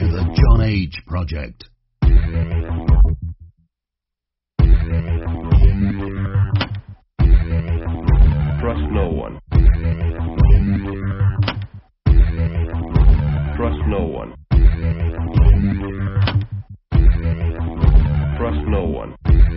The John H. Project. Trust no one. Trust no one. Trust no one.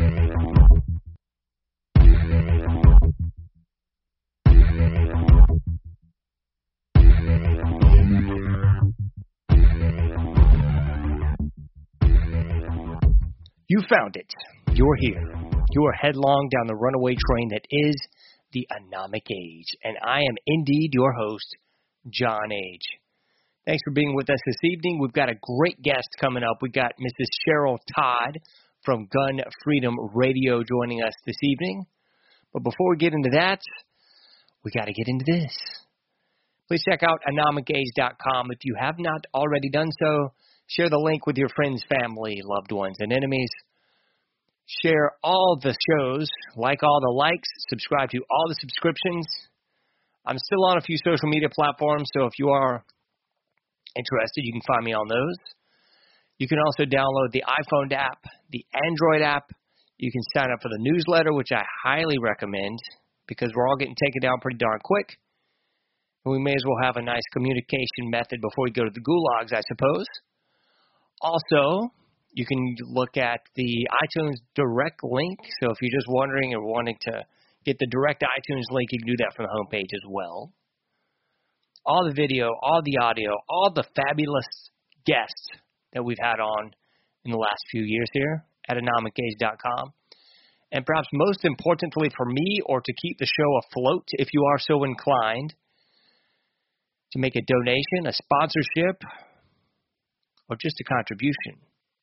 You found it. You're here. You are headlong down the runaway train that is the Anomic Age. And I am indeed your host, John H. Thanks for being with us this evening. We've got a great guest coming up. We've got Mrs. Cheryl Todd from Gun Freedom Radio joining us this evening. But before we get into that, we got to get into this. Please check out anomicage.com. If you have not already done so, share the link with your friends, family, loved ones, and enemies. Share all the shows, like all the likes, subscribe to all the subscriptions. I'm still on a few social media platforms, so if you are interested, you can find me on those. You can also download the iPhone app, the Android app. You can sign up for the newsletter, which I highly recommend because we're all getting taken down pretty darn quick. And we may as well have a nice communication method before we go to the gulags, I suppose. Also, you can look at the iTunes direct link. So if you're just wondering or wanting to get the direct iTunes link, you can do that from the homepage as well. All the video, all the audio, all the fabulous guests that we've had on in the last few years here at anomicage.com. And perhaps most importantly for me, or to keep the show afloat, if you are so inclined, to make a donation, a sponsorship, or just a contribution.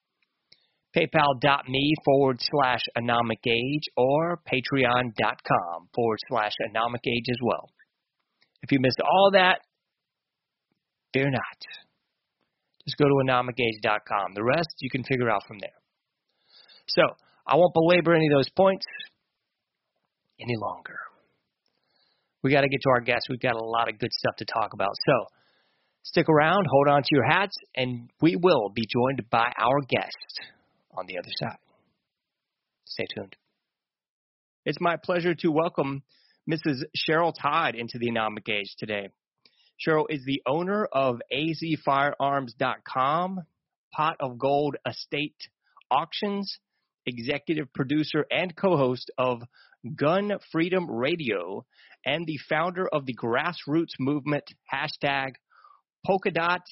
PayPal.me/anomicage or Patreon.com/anomicage as well. If you missed all that, fear not. Just go to anomicage.com. The rest you can figure out from there. So, I won't belabor any of those points any longer. We got to get to our guests. We've got a lot of good stuff to talk about. So, stick around, hold on to your hats, and we will be joined by our guest on the other side. Stay tuned. It's my pleasure to welcome Mrs. Cheryl Todd into the Anomic Age today. Cheryl is the owner of azfirearms.com, Pot of Gold Estate Auctions, executive producer and co-host of Gun Freedom Radio, and the founder of the grassroots movement hashtag polka dots,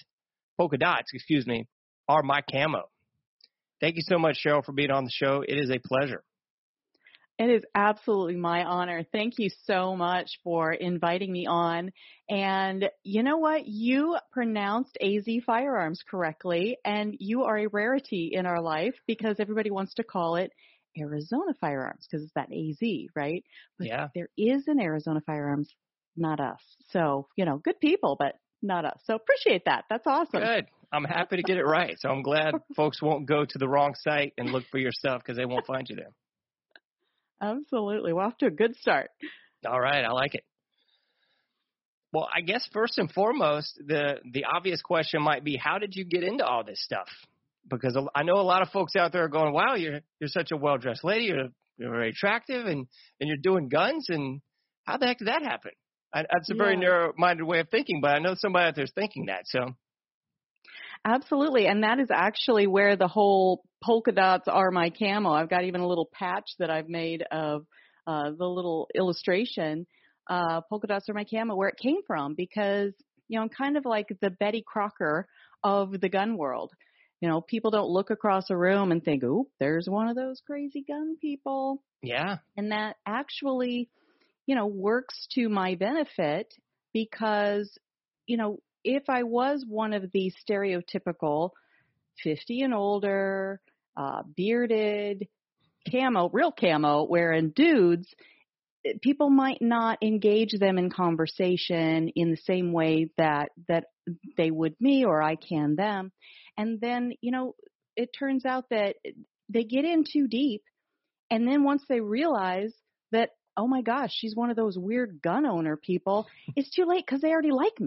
are my camo. Thank you so much, Cheryl, for being on the show. It is a pleasure. It is absolutely my honor. Thank you so much for inviting me on. And you know what? You pronounced AZ Firearms correctly, and you are a rarity in our life because everybody wants to call it Arizona Firearms because it's that AZ, right? But yeah. There is an Arizona Firearms, not us. So, good people, but not us. So appreciate that. That's awesome. Good. I'm happy to get it right. So I'm glad folks won't go to the wrong site and look for your stuff because they won't find you there. Absolutely. We're off to a good start. All right. I like it. Well, I guess first and foremost, the obvious question might be, how did you get into all this stuff? Because I know a lot of folks out there are going, wow, you're such a well-dressed lady. You're very attractive and you're doing guns. And how the heck did that happen? That's a very narrow-minded way of thinking, but I know somebody out there is thinking that. So. Absolutely, and that is actually where the whole polka dots are my camo. I've got even a little patch that I've made of the little illustration, polka dots are my camo, where it came from, because, I'm kind of like the Betty Crocker of the gun world. People don't look across a room and think, oh, there's one of those crazy gun people. Yeah. And that actually, works to my benefit because, if I was one of the stereotypical 50 and older, bearded, real camo wearing dudes, people might not engage them in conversation in the same way that they would me or I can them. And then, it turns out that they get in too deep. And then once they realize that, oh my gosh, she's one of those weird gun owner people, it's too late because they already like me.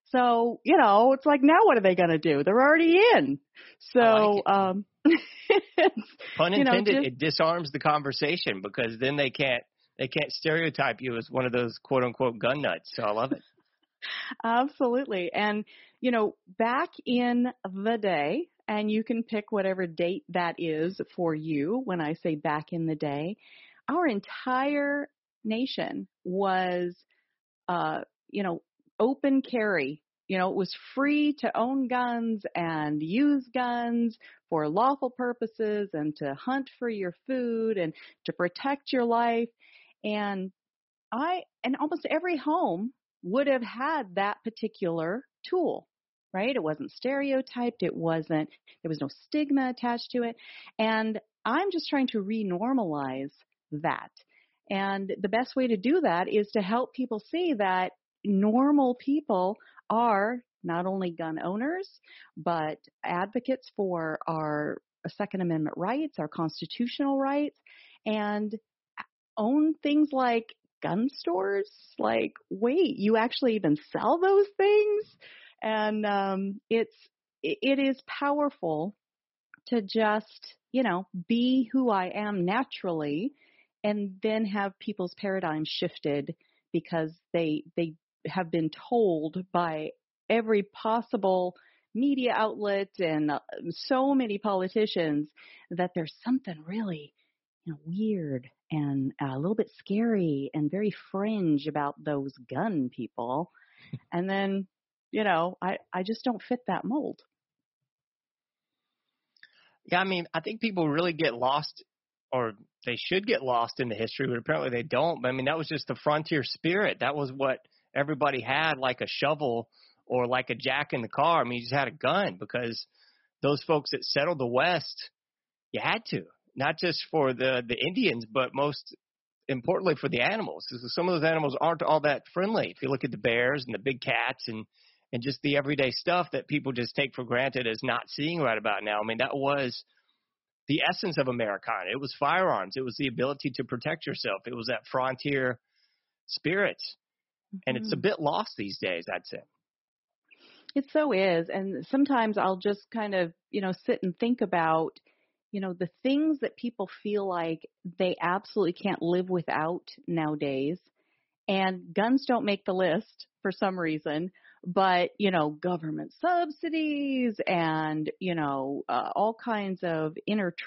So, it's like, now what are they going to do? They're already in. So, I like it. Pun intended, just, it disarms the conversation because then they can't stereotype you as one of those quote unquote gun nuts. So I love it. Absolutely. And, back in the day, and you can pick whatever date that is for you when I say back in the day, our entire nation was, open carry. It was free to own guns and use guns for lawful purposes and to hunt for your food and to protect your life. And almost every home would have had that particular tool, right? It wasn't stereotyped. There was no stigma attached to it. And I'm just trying to renormalize that. And the best way to do that is to help people see that normal people are not only gun owners, but advocates for our Second Amendment rights, our constitutional rights, and own things like gun stores. Like, wait, you actually even sell those things? And it is powerful to just, be who I am naturally, and then have people's paradigms shifted because they have been told by every possible media outlet and so many politicians that there's something really weird and a little bit scary and very fringe about those gun people. And then, I just don't fit that mold. Yeah, I think people really get lost, or they should get lost in the history, but apparently they don't. But that was just the frontier spirit. That was what everybody had, like a shovel or like a jack in the car. You just had a gun because those folks that settled the West, you had to, not just for the Indians, but most importantly for the animals. Because some of those animals aren't all that friendly. If you look at the bears and the big cats and just the everyday stuff that people just take for granted as not seeing right about now. That was the essence of Americana. It was firearms. It was the ability to protect yourself. It was that frontier spirit. And it's a bit lost these days, I'd say. It so is. And sometimes I'll just kind of, sit and think about, the things that people feel like they absolutely can't live without nowadays. And guns don't make the list for some reason, but, government subsidies and, all kinds of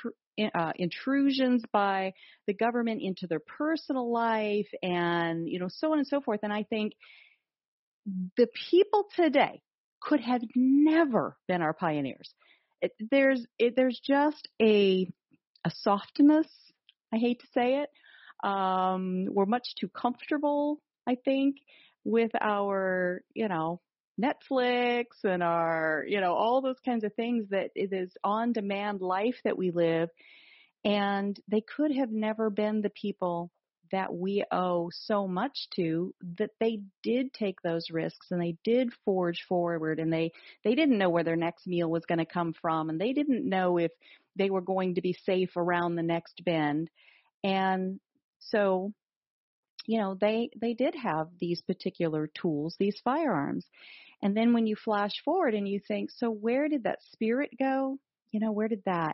intrusions by the government into their personal life and, so on and so forth. And I think the people today could have never been our pioneers. There's just a softness. I hate to say it. We're much too comfortable, I think, with our, Netflix and our, all those kinds of things that it is on-demand life that we live. And they could have never been the people that we owe so much to, that they did take those risks and they did forge forward, and they didn't know where their next meal was going to come from, and they didn't know if they were going to be safe around the next bend. And so, they did have these particular tools, these firearms. And then when you flash forward and you think, so where did that spirit go? Where did that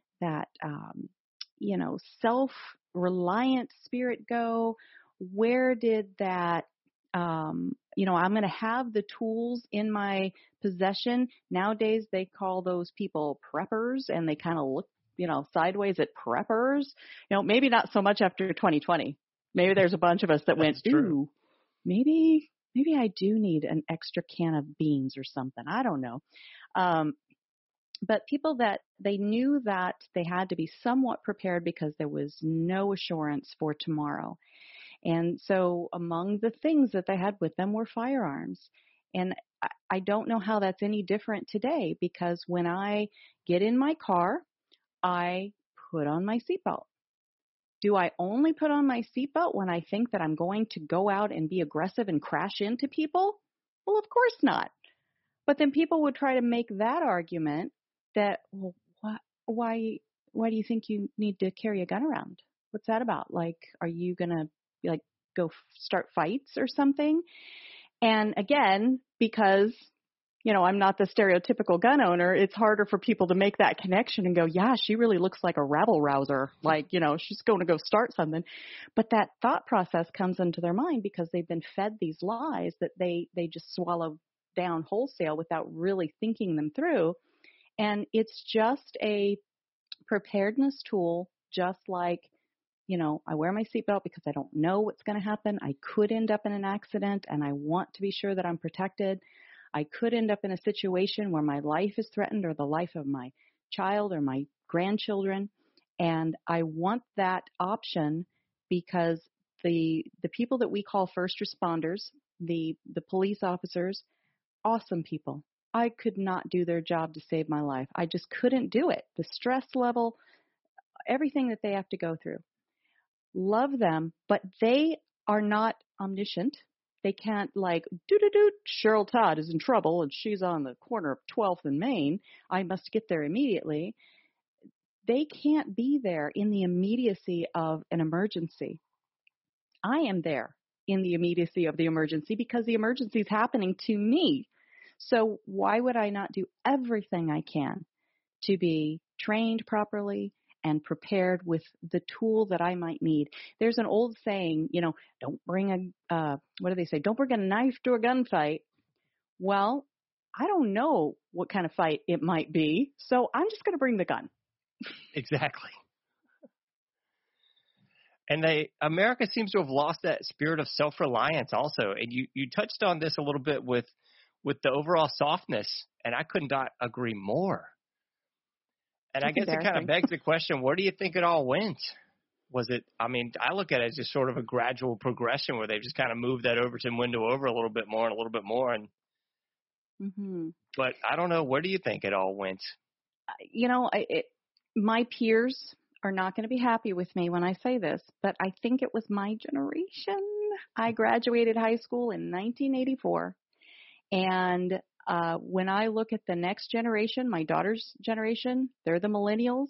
self-reliant spirit go? Where did that, I'm going to have the tools in my possession. Nowadays, they call those people preppers, and they kind of look, sideways at preppers. Maybe not so much after 2020. Maybe there's a bunch of us that went, ooh, maybe I do need an extra can of beans or something. I don't know. But people that they knew that they had to be somewhat prepared because there was no assurance for tomorrow. And so among the things that they had with them were firearms. And I don't know how that's any different today, because when I get in my car, I put on my seatbelt. Do I only put on my seatbelt when I think that I'm going to go out and be aggressive and crash into people? Well, of course not. But then people would try to make that argument that, well, why do you think you need to carry a gun around? What's that about? Like, are you going to go start fights or something? And again, because, I'm not the stereotypical gun owner, it's harder for people to make that connection and go, yeah, she really looks like a rabble rouser. Like, she's going to go start something. But that thought process comes into their mind because they've been fed these lies that they just swallow down wholesale without really thinking them through. And it's just a preparedness tool, just like, I wear my seatbelt because I don't know what's going to happen. I could end up in an accident, and I want to be sure that I'm protected. I could end up in a situation where my life is threatened or the life of my child or my grandchildren, and I want that option because the people that we call first responders, the police officers, awesome people. I could not do their job to save my life. I just couldn't do it. The stress level, everything that they have to go through. Love them, but they are not omniscient. They can't Cheryl Todd is in trouble and she's on the corner of 12th and Main. I must get there immediately. They can't be there in the immediacy of an emergency. I am there in the immediacy of the emergency because the emergency is happening to me. So why would I not do everything I can to be trained properly and prepared with the tool that I might need? There's an old saying, don't bring what do they say? Don't bring a knife to a gunfight. Well, I don't know what kind of fight it might be, so I'm just going to bring the gun. Exactly. And America seems to have lost that spirit of self-reliance also. And you touched on this a little bit with the overall softness, and I could not agree more. And I guess it kind of begs the question, where do you think it all went? Was it, I look at it as just sort of a gradual progression where they've just kind of moved that Overton window over a little bit more and a little bit more. And But I don't know, where do you think it all went? My peers are not going to be happy with me when I say this, but I think it was my generation. I graduated high school in 1984. And when I look at the next generation, my daughter's generation, they're the millennials.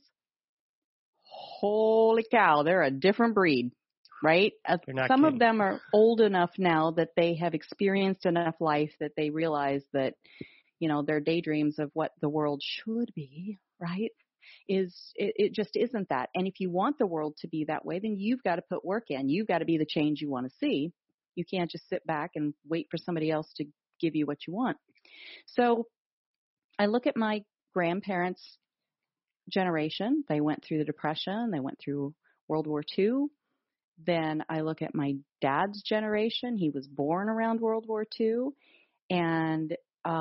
Holy cow, they're a different breed, right? Some of them are old enough now that they have experienced enough life that they realize that, their daydreams of what the world should be, right, it just isn't that. And if you want the world to be that way, then you've got to put work in. You've got to be the change you want to see. You can't just sit back and wait for somebody else to give you what you want. So I look at my grandparents' generation. They went through the Depression. They went through World War II. Then I look at my dad's generation. He was born around World War II. And,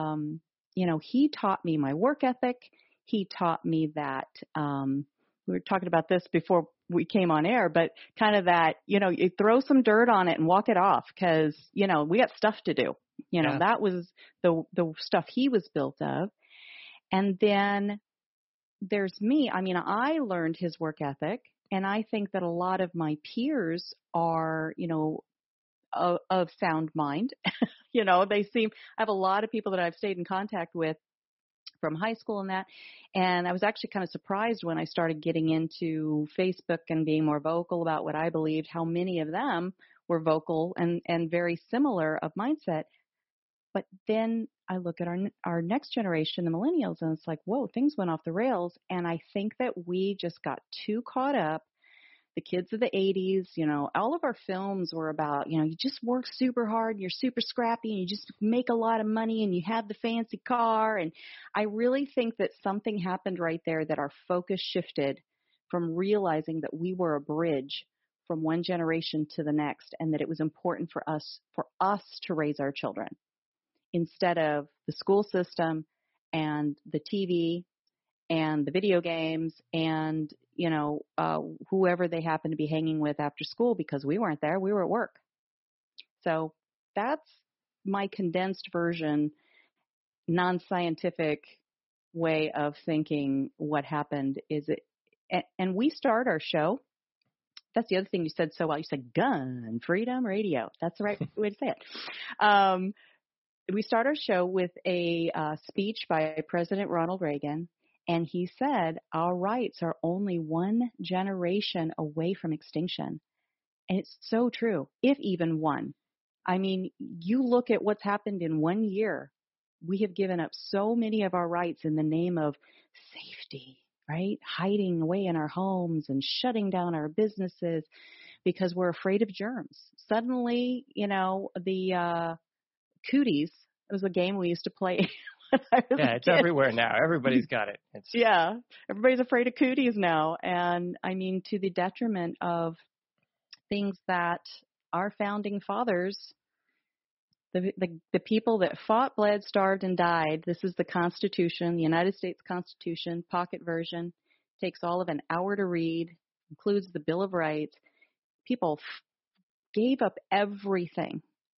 he taught me my work ethic. He taught me that, we were talking about this before we came on air, but kind of that, you throw some dirt on it and walk it off because, we got stuff to do. That was the stuff he was built of. And then there's me. I learned his work ethic, and I think that a lot of my peers are, of sound mind. I have a lot of people that I've stayed in contact with from high school and that. And I was actually kind of surprised when I started getting into Facebook and being more vocal about what I believed, how many of them were vocal and very similar of mindset. But then I look at our next generation, the millennials, and it's like, whoa, things went off the rails. And I think that we just got too caught up. The kids of the 80s, all of our films were about, you just work super hard, and you're super scrappy, and you just make a lot of money, and you have the fancy car. And I really think that something happened right there, that our focus shifted from realizing that we were a bridge from one generation to the next, and that it was important for us to raise our children instead of the school system and the TV and the video games and, whoever they happen to be hanging with after school, because we weren't there. We were at work. So that's my condensed version, non-scientific way of thinking what happened. And we start our show. That's the other thing you said so well. You said Gun Freedom Radio. That's the right way to say it. We start our show with a speech by President Ronald Reagan. And he said, our rights are only one generation away from extinction. And it's so true, if even one. I mean, you look at what's happened in 1 year. We have given up so many of our rights in the name of safety, right? Hiding away in our homes and shutting down our businesses because we're afraid of germs. Suddenly, the cooties, it was a game we used to play when I was a it's kid. everywhere now. Everybody's got it. Yeah, everybody's afraid of cooties now. And I mean, to the detriment of things that our founding fathers, the people that fought, bled, starved, and died. This is the Constitution, the United States Constitution, pocket version. Takes all of an hour to read, includes the Bill of Rights. People gave up everything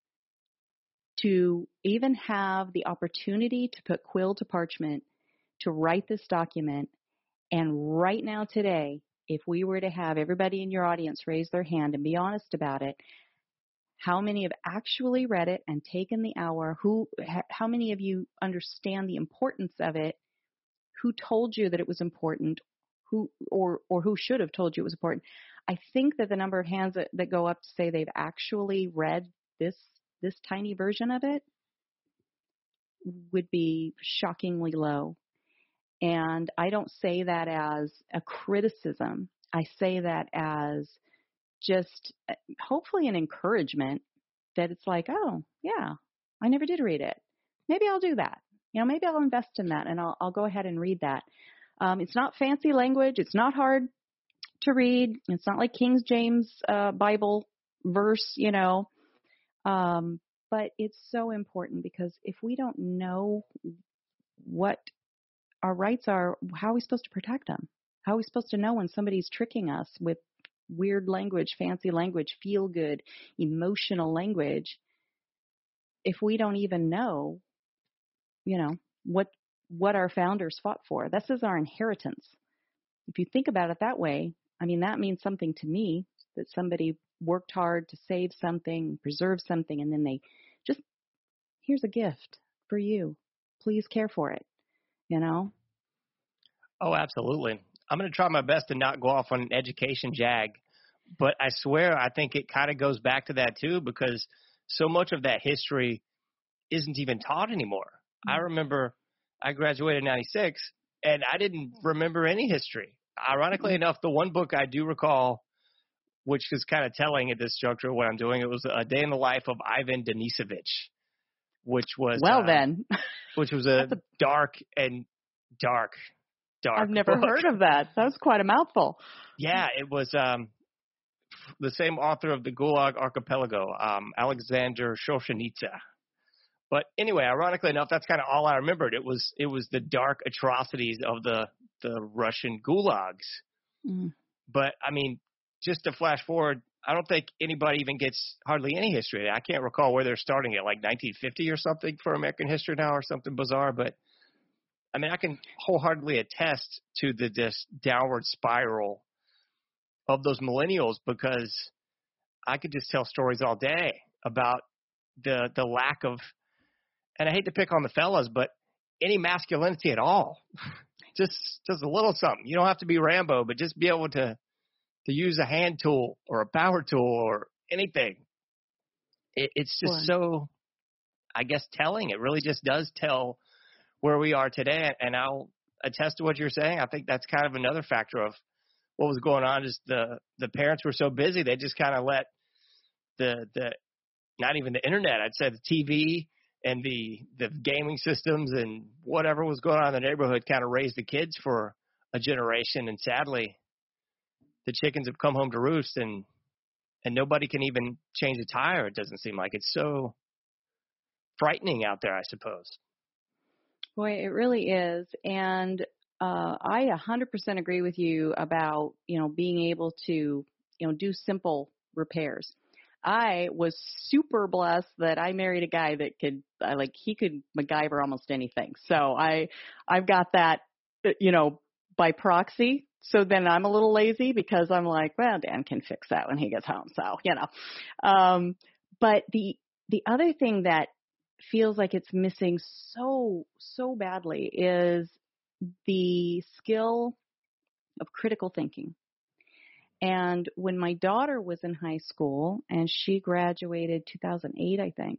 to even have the opportunity to put quill to parchment, to write this document. And right now today, if we were to have everybody in your audience raise their hand and be honest about it, how many have actually read it and taken the hour? How many of you understand the importance of it? Who told you that it was important? Who should have told you it was important? I think that the number of hands that go up to say they've actually read this tiny version of it would be shockingly low. And I don't say that as a criticism. I say that as just hopefully an encouragement that it's like, oh, yeah, I never did read it. Maybe I'll do that. Maybe I'll invest in that and I'll go ahead and read that. It's not fancy language. It's not hard to read. It's not like King James Bible verse, but it's so important because if we don't know what our rights are, how are we supposed to protect them? How are we supposed to know when somebody's tricking us with weird language, fancy language, feel good, emotional language, if we don't even know, what our founders fought for? This is our inheritance. If you think about it that way, I mean, that means something to me, that somebody worked hard to save something, preserve something, and then they just, here's a gift for you. Please care for it, Oh, absolutely. I'm going to try my best to not go off on an education jag, but I swear I think it kind of goes back to that too, because so much of that history isn't even taught anymore. I remember I graduated in 96 and I didn't remember any history. Ironically enough, the one book I do recall, which is kind of telling at this juncture what I'm doing, it was A Day in the Life of Ivan Denisovich, which was which was a dark. I've never heard of that. That was quite a mouthful. Yeah, it was the same author of the Gulag Archipelago, Alexander Solzhenitsyn. But anyway, ironically enough, that's kind of all I remembered. It was the dark atrocities of the Russian gulags. Mm. But I mean, just to flash forward, I don't think anybody even gets hardly any history. I can't recall where they're starting at, like 1950 or something for American history now, or something bizarre. But I mean, I can wholeheartedly attest to this downward spiral of those millennials, because I could just tell stories all day about the lack of, and I hate to pick on the fellas, but any masculinity at all. just a little something. You don't have to be Rambo, but just be able to use a hand tool or a power tool or anything. It's just so, I guess, telling. It really just does tell where we are today. And I'll attest to what you're saying. I think that's kind of another factor of what was going on. Is the parents were so busy, they just kind of let the not even the internet, I'd say the TV and the gaming systems and whatever was going on in the neighborhood kind of raise the kids for a generation. And sadly, the chickens have come home to roost, and nobody can even change a tire. It doesn't seem like. It's so frightening out there, I suppose. Boy, it really is. And I 100% agree with you about, being able to, do simple repairs. I was super blessed that I married a guy that he could MacGyver almost anything. So I've got that, by proxy. So then I'm a little lazy because I'm like, well, Dan can fix that when he gets home. So, but the other thing that feels like it's missing so badly is the skill of critical thinking. And when my daughter was in high school, and she graduated 2008, I think,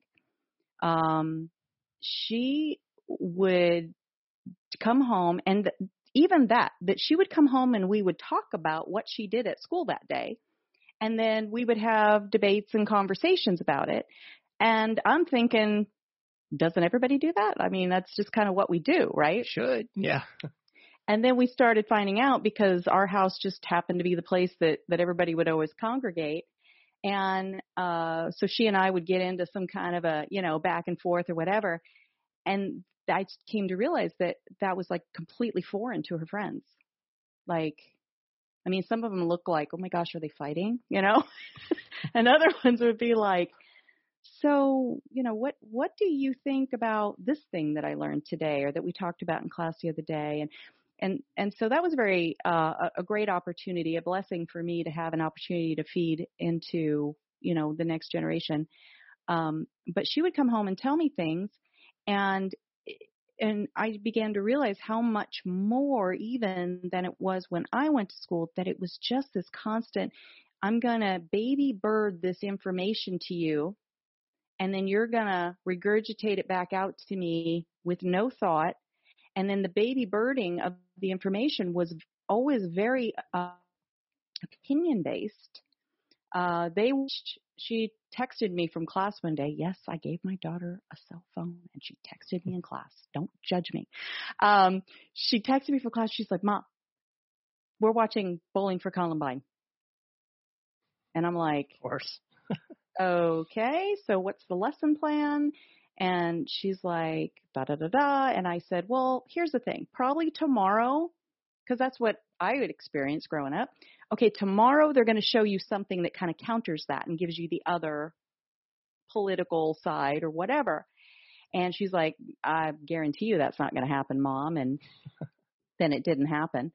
she would come home, and even that she would come home and we would talk about what she did at school that day. And then we would have debates and conversations about it. And I'm thinking, doesn't everybody do that? I mean, that's just kind of what we do, right? Should, yeah. And then we started finding out, because our house just happened to be the place that everybody would always congregate. And so she and I would get into some kind of a, back and forth or whatever. And I came to realize that was like completely foreign to her friends. Like, I mean, some of them look like, oh my gosh, are they fighting? And other ones would be like, so, what do you think about this thing that I learned today, or that we talked about in class the other day? And so that was very a great opportunity, a blessing for me to have an opportunity to feed into, the next generation. But she would come home and tell me things, and I began to realize how much more even than it was when I went to school, that it was just this constant, I'm going to baby bird this information to you, and then you're going to regurgitate it back out to me with no thought. And then the baby birding of the information was always very opinion-based. She texted me from class one day. Yes, I gave my daughter a cell phone, and she texted me in class. Don't judge me. She texted me from class. She's like, Mom, we're watching Bowling for Columbine. And I'm like, of course. Okay, so what's the lesson plan? And she's like, da-da-da-da. And I said, well, here's the thing. Probably tomorrow, because that's what I would experience growing up. Okay, tomorrow they're going to show you something that kind of counters that and gives you the other political side or whatever. And she's like, I guarantee you that's not going to happen, Mom. And then it didn't happen.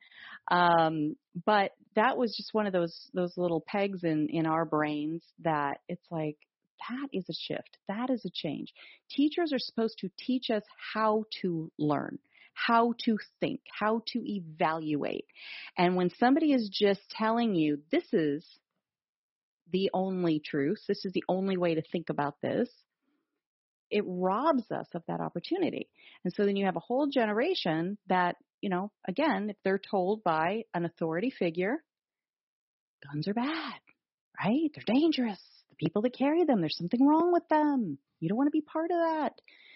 But that was just one of those little pegs in our brains that it's like, that is a shift. That is a change. Teachers are supposed to teach us how to learn, how to think, how to evaluate. And when somebody is just telling you, this is the only truth, this is the only way to think about this, it robs us of that opportunity. And so then you have a whole generation that, again, if they're told by an authority figure, guns are bad, right? They're dangerous. The people that carry them, there's something wrong with them. You don't want to be part of that.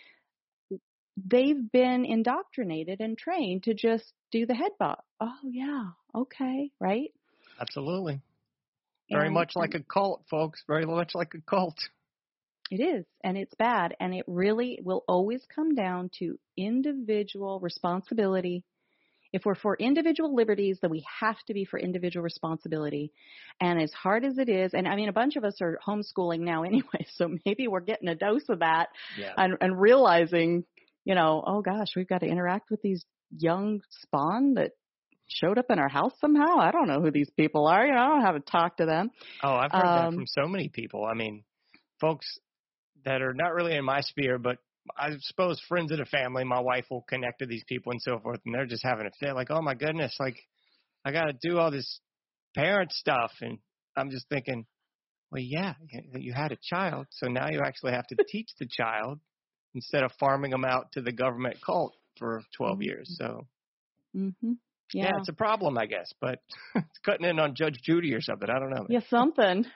They've been indoctrinated and trained to just do the head bob. Oh, yeah, okay, right? Absolutely. Very much like a cult, folks. Very much like a cult. It is, and it's bad, and it really will always come down to individual responsibility. If we're for individual liberties, then we have to be for individual responsibility. And as hard as it is, and I mean, a bunch of us are homeschooling now anyway, so maybe we're getting a dose of that and realizing, oh gosh, we've got to interact with these young spawn that showed up in our house somehow. I don't know who these people are. I don't have to talk to them. Oh, I've heard that from so many people. I mean, folks that are not really in my sphere, but I suppose friends of the family, my wife will connect to these people and so forth, and they're just having a fit. Like, oh my goodness, like I got to do all this parent stuff. And I'm just thinking, well, yeah, you had a child, so now you actually have to teach the child instead of farming them out to the government cult for 12 years. So, yeah, it's a problem, I guess, but it's cutting in on Judge Judy or something. I don't know. Yeah, something.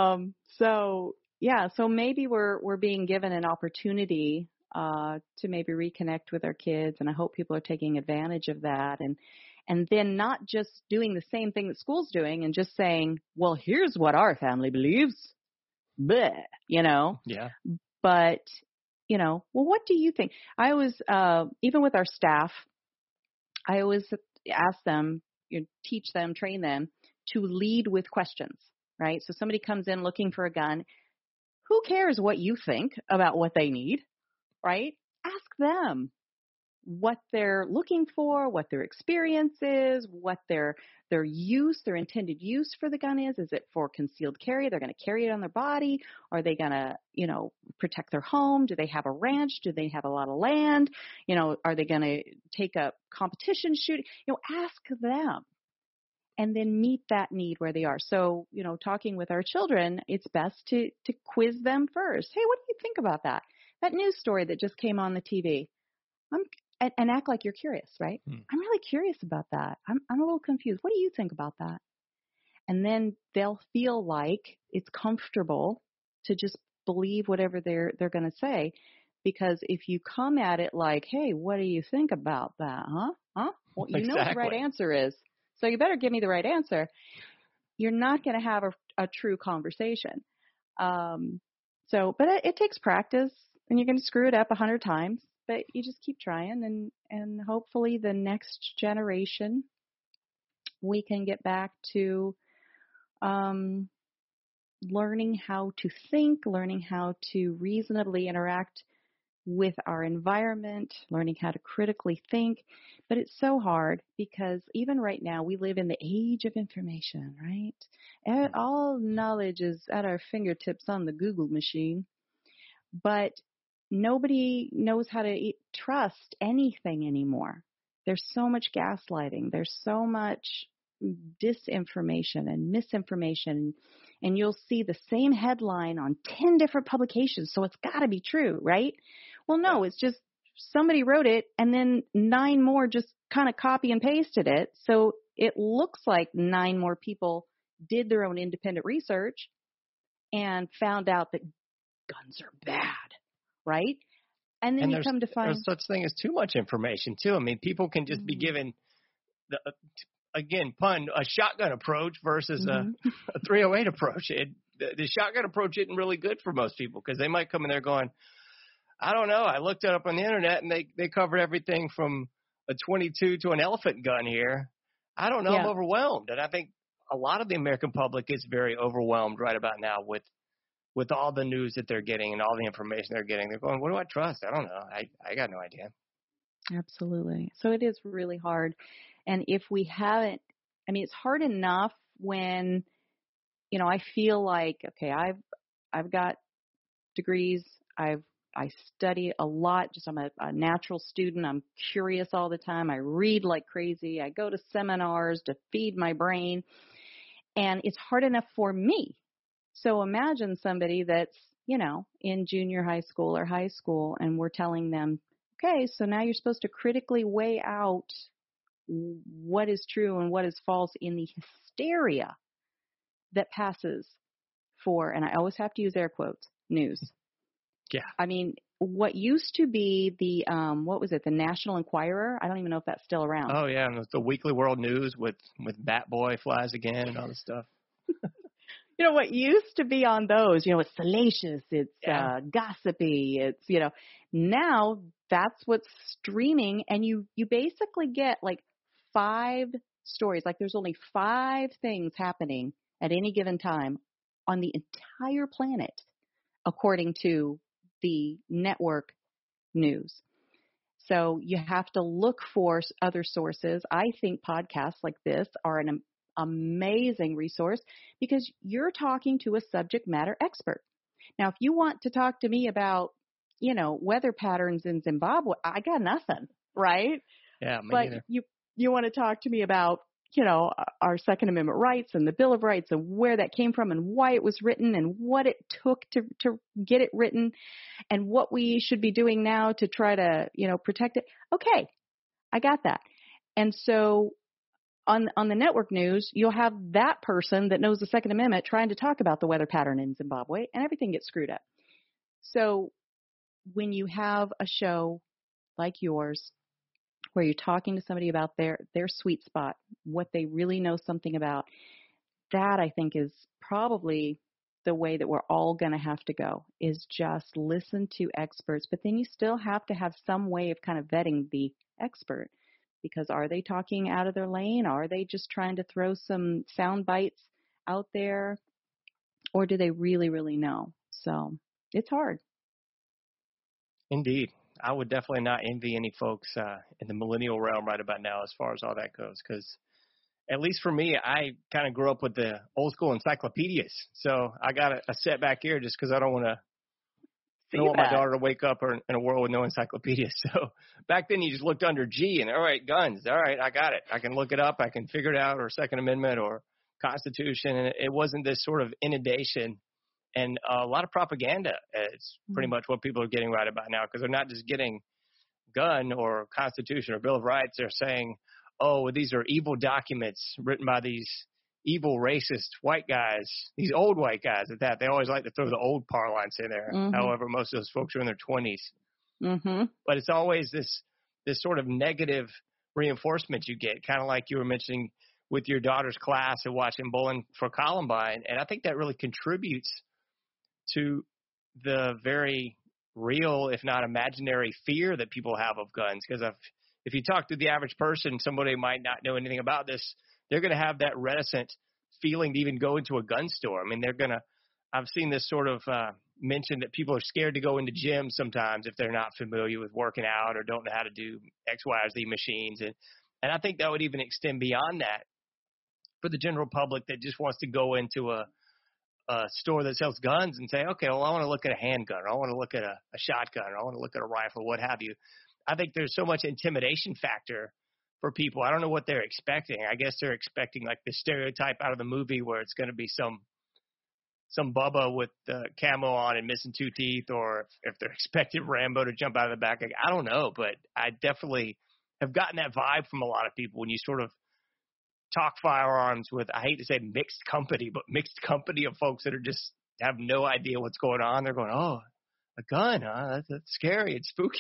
So maybe we're being given an opportunity to maybe reconnect with our kids, and I hope people are taking advantage of that, and then not just doing the same thing that school's doing and just saying, well, here's what our family believes, bleh, Yeah. But, well, what do you think? I always, even with our staff, I always ask them, teach them, train them to lead with questions, right? So somebody comes in looking for a gun. Who cares what you think about what they need, right? Ask them what they're looking for, what their experience is, what their intended use for the gun is. Is it for concealed carry? They're going to carry it on their body. Are they going to, protect their home? Do they have a ranch? Do they have a lot of land? Are they going to take up competition shooting? Ask them. and then meet that need where they are. So, talking with our children, it's best to quiz them first. Hey, what do you think about that? That news story that just came on the TV. And act like you're curious, right? I'm really curious about that. I'm a little confused. What do you think about that? And then they'll feel like it's comfortable to just believe whatever they're going to say. Because if you come at it like, hey, what do you think about that? Huh? Well, you know what the right answer is. So you better give me the right answer. You're not going to have a true conversation. But it takes practice, and you're going to screw it up 100 times. But you just keep trying, and hopefully the next generation we can get back to learning how to think, learning how to reasonably interact with our environment, learning how to critically think. But it's so hard because even right now we live in the age of information, right? All knowledge is at our fingertips on the Google machine, but nobody knows how to trust anything anymore. There's so much gaslighting. There's so much disinformation and misinformation, and you'll see the same headline on 10 different publications, so it's got to be true, right? Well, no, it's just somebody wrote it, and then 9 more just kind of copy and pasted it, so it looks like 9 more people did their own independent research and found out that guns are bad, right? And then you come to find there's such thing as too much information, too. I mean, people can just be given a shotgun approach versus a 308 approach. The shotgun approach isn't really good for most people because they might come in there going, I don't know. I looked it up on the internet and they covered everything from a 22 to an elephant gun here. I don't know. Yeah. I'm overwhelmed. And I think a lot of the American public is very overwhelmed right about now with all the news that they're getting and all the information they're getting. They're going, what do I trust? I don't know. I got no idea. Absolutely. So it is really hard. And if we haven't, I mean, it's hard enough when, I feel like, okay, I've got degrees. I study a lot. I'm a natural student. I'm curious all the time. I read like crazy. I go to seminars to feed my brain. And it's hard enough for me. So imagine somebody that's, in junior high school or high school, and we're telling them, okay, so now you're supposed to critically weigh out what is true and what is false in the hysteria that passes for, and I always have to use air quotes, news. Yeah. I mean, what used to be the, the National Enquirer? I don't even know if that's still around. Oh, yeah, and the Weekly World News with Bat Boy flies again and all this stuff. What used to be on those, it's salacious, it's gossipy, it's, now that's what's streaming, and you basically get like 5 stories. Like there's only 5 things happening at any given time on the entire planet, according to the network news. So you have to look for other sources. I think podcasts like this are an amazing resource because you're talking to a subject matter expert. Now, if you want to talk to me about, weather patterns in Zimbabwe, I got nothing, right? Yeah, me but neither. You want to talk to me about, our Second Amendment rights and the Bill of Rights and where that came from and why it was written and what it took to get it written and what we should be doing now to try to, protect it. Okay, I got that. And so on the network news, you'll have that person that knows the Second Amendment trying to talk about the weather pattern in Zimbabwe, and everything gets screwed up. So when you have a show like yours where you're talking to somebody about their sweet spot, what they really know something about, that I think is probably the way that we're all going to have to go, is just listen to experts. But then you still have to have some way of kind of vetting the expert. Because are they talking out of their lane? Are they just trying to throw some sound bites out there? Or do they really, really know? So it's hard. Indeed. I would definitely not envy any folks in the millennial realm right about now as far as all that goes. Because at least for me, I kind of grew up with the old school encyclopedias. So I got a setback here just because I don't want to I don't want my daughter to wake up in a world with no encyclopedia. So back then you just looked under G and, all right, guns. All right, I got it. I can look it up. I can figure it out, or Second Amendment or Constitution. And it wasn't this sort of inundation and a lot of propaganda. It's pretty much what people are getting right about now, because they're not just getting gun or Constitution or Bill of Rights. They're saying, oh, these are evil documents written by these evil racist white guys, these old white guys at that. They always like to throw the old parlance in there. However, most of those folks are in their 20s. But it's always this sort of negative reinforcement you get, kind of like you were mentioning with your daughter's class and watching Bowling for Columbine. And I think that really contributes to the very real, if not imaginary, fear that people have of guns. Because if you talk to the average person, somebody might not know anything about this, they're going to have that reticent feeling to even go into a gun store. I mean, I've seen this sort of mention that people are scared to go into gyms sometimes if they're not familiar with working out or don't know how to do X, Y, or Z machines. And I think that would even extend beyond that for the general public that just wants to go into a store that sells guns and say, okay, well, I want to look at a handgun, or I want to look at a shotgun, or I want to look at a rifle, what have you. I think there's so much intimidation factor for people. I don't know what they're expecting. I guess they're expecting like the stereotype out of the movie where it's going to be some Bubba with camo on and missing 2 teeth, or if they're expecting Rambo to jump out of the back. I don't know, but I definitely have gotten that vibe from a lot of people when you sort of talk firearms with, I hate to say mixed company, but mixed company of folks that are just have no idea what's going on. They're going, oh, a gun, huh? That's scary. It's spooky.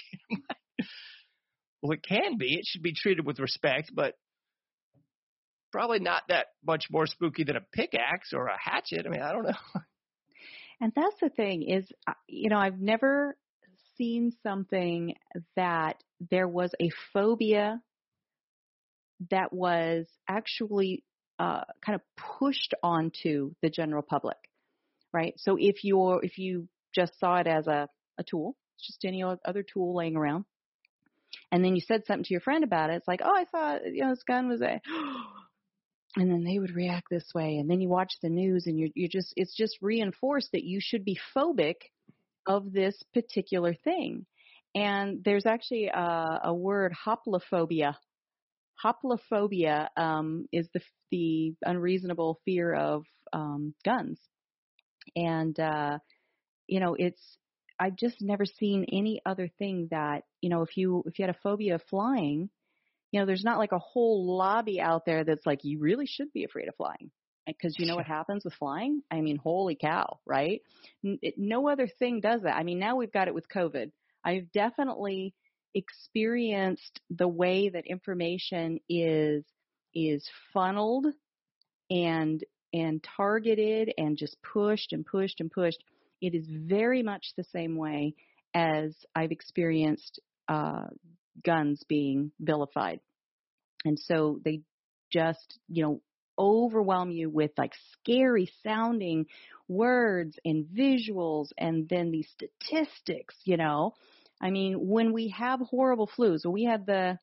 Well, it can be. It should be treated with respect, but probably not that much more spooky than a pickaxe or a hatchet. I mean, I don't know. And that's the thing is, I've never seen something that there was a phobia that was actually kind of pushed onto the general public, right? So if you just saw it as a tool, it's just any other tool laying around, and then you said something to your friend about it, it's like, oh, I thought this gun was a, and then they would react this way, and then you watch the news, and it's just reinforced that you should be phobic of this particular thing. And there's actually a word, hoplophobia. Hoplophobia is the unreasonable fear of guns, and I've just never seen any other thing that if you had a phobia of flying, there's not like a whole lobby out there that's like you really should be afraid of flying, because what happens with flying. I mean, holy cow, right? No other thing does that. I mean, now we've got it with COVID. I've definitely experienced the way that information is funneled and targeted and just pushed and pushed and pushed. It is very much the same way as I've experienced guns being vilified. And so they just, overwhelm you with like scary sounding words and visuals, and then these statistics, I mean, when we have horrible flus, we had the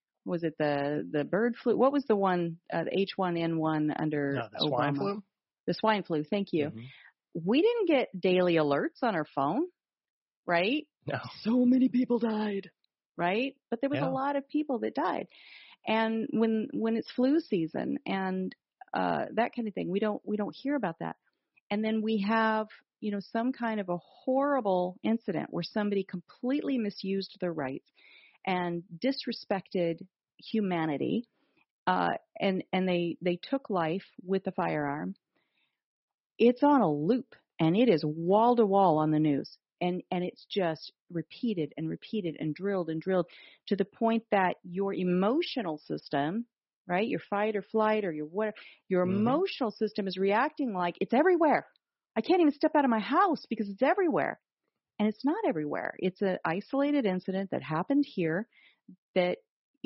bird flu? What was the one, the H1N1 under the Obama? Swine flu? The swine flu, thank you. Mm-hmm. We didn't get daily alerts on our phone, right? No. So many people died, right? But there was Yeah. a lot of people that died. And when it's flu season and that kind of thing, we don't hear about that. And then we have, some kind of a horrible incident where somebody completely misused their rights and disrespected humanity, and they took life with a firearm. It's on a loop, and it is wall to wall on the news, and it's just repeated and repeated and drilled to the point that your emotional system, right, your fight or flight or your emotional system is reacting like it's everywhere. I can't even step out of my house because it's everywhere. And it's not everywhere. It's an isolated incident that happened here that,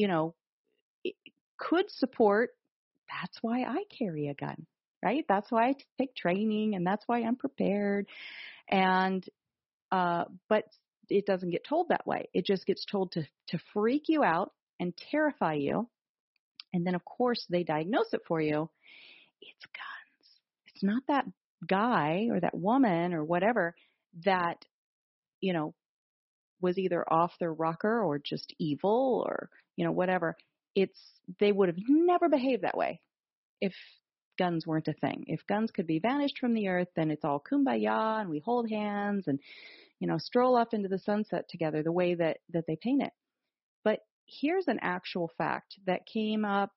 it could support. That's why I carry a gun, right? That's why I take training, and that's why I'm prepared. And, but it doesn't get told that way. It just gets told to freak you out and terrify you. And then, of course, they diagnose it for you. It's guns. It's not that guy or that woman or whatever that was either off their rocker or just evil or, whatever. They would have never behaved that way if guns weren't a thing. If guns could be vanished from the earth, then it's all kumbaya and we hold hands and, stroll off into the sunset together the way that they paint it. But here's an actual fact that came up,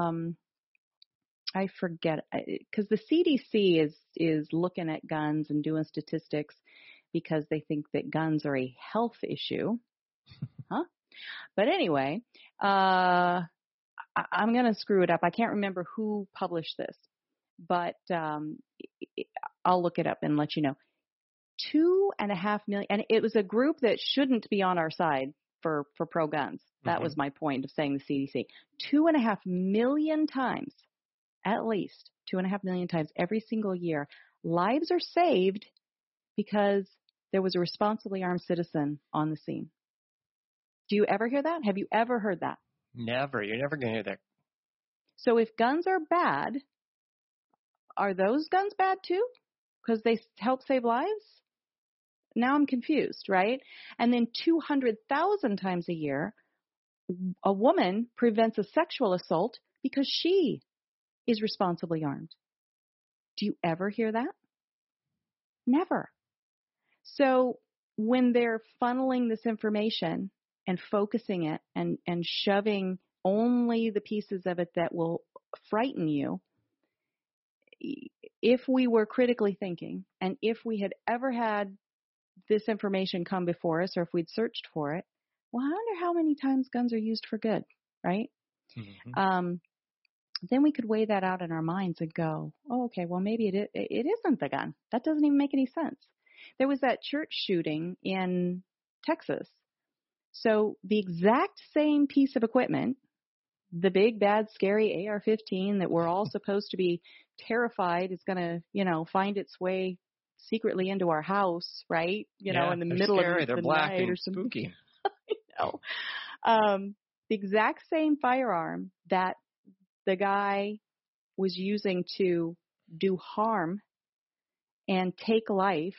I forget, because the CDC is looking at guns and doing statistics because they think that guns are a health issue. Huh? But anyway, I'm going to screw it up. I can't remember who published this, but I'll look it up and let you know. 2.5 million, and it was a group that shouldn't be on our side for pro-guns. That was my point of saying the CDC. 2.5 million times, at least 2.5 million times every single year, lives are saved because there was a responsibly armed citizen on the scene. Do you ever hear that? Have you ever heard that? Never. You're never going to hear that. So if guns are bad, are those guns bad too? Because they help save lives? Now I'm confused, right? And then 200,000 times a year, a woman prevents a sexual assault because she is responsibly armed. Do you ever hear that? Never. So when they're funneling this information and focusing it and shoving only the pieces of it that will frighten you, if we were critically thinking and if we had ever had this information come before us or if we'd searched for it, well, I wonder how many times guns are used for good, right? Mm-hmm. Then we could weigh that out in our minds and go, oh, okay, well, maybe it isn't the gun. That doesn't even make any sense. There was that church shooting in Texas. So the exact same piece of equipment, the big, bad, scary AR-15 that we're all supposed to be terrified is going to, find its way secretly into our house, right? In the middle scary. of they're the black night and or something. spooky. The exact same firearm that the guy was using to do harm and take life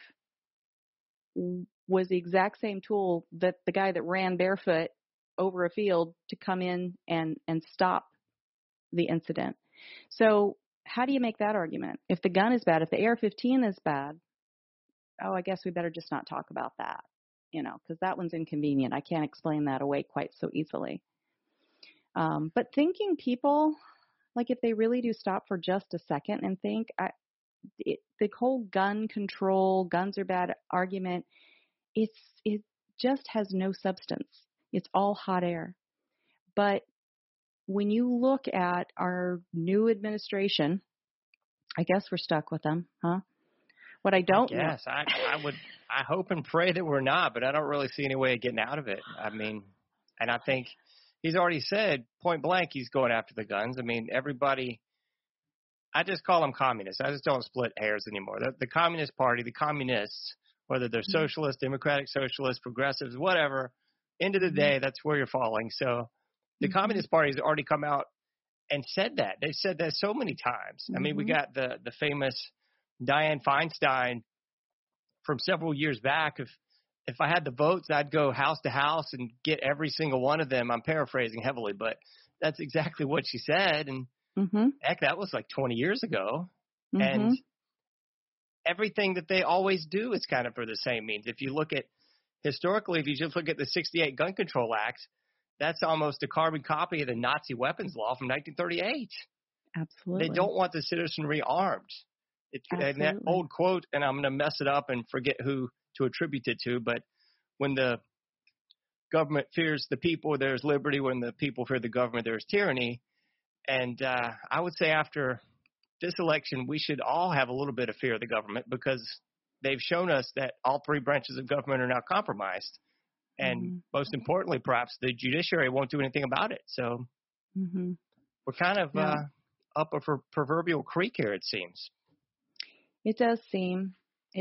was the exact same tool that the guy that ran barefoot over a field to come in and stop the incident. So how do you make that argument? If the gun is bad, if the AR-15 is bad, I guess we better just not talk about that, because that one's inconvenient. I can't explain that away quite so easily. But thinking people, like if they really do stop for just a second and think, the whole gun control, guns are bad argument, it just has no substance. It's all hot air. But when you look at our new administration, I guess we're stuck with them, huh? What I don't know. Yes, I hope and pray that we're not, but I don't really see any way of getting out of it. I mean, and I think he's already said point blank he's going after the guns. I mean, everybody, I just call them communists. I just don't split hairs anymore. The Communist Party, the communists, whether they're socialists, democratic socialists, progressives, whatever, end of the day, that's where you're falling. So the Communist Party has already come out and said that. They've said that so many times. I mean, we got the famous Dianne Feinstein from several years back. If I had the votes, I'd go house to house and get every single one of them. I'm paraphrasing heavily, but that's exactly what she said. And heck, that was like 20 years ago. And everything that they always do is kind of for the same means. If you look at historically, if you just look at the 68 Gun Control Act, that's almost a carbon copy of the Nazi weapons law from 1938. Absolutely. They don't want the citizenry armed. And that old quote, and I'm going to mess it up and forget who to attribute it to, but when the government fears the people, there's liberty. When the people fear the government, there's tyranny. And I would say after this election, we should all have a little bit of fear of the government because they've shown us that all three branches of government are now compromised. And most importantly, perhaps the judiciary won't do anything about it. So we're kind of up a proverbial creek here, it seems. It does seem.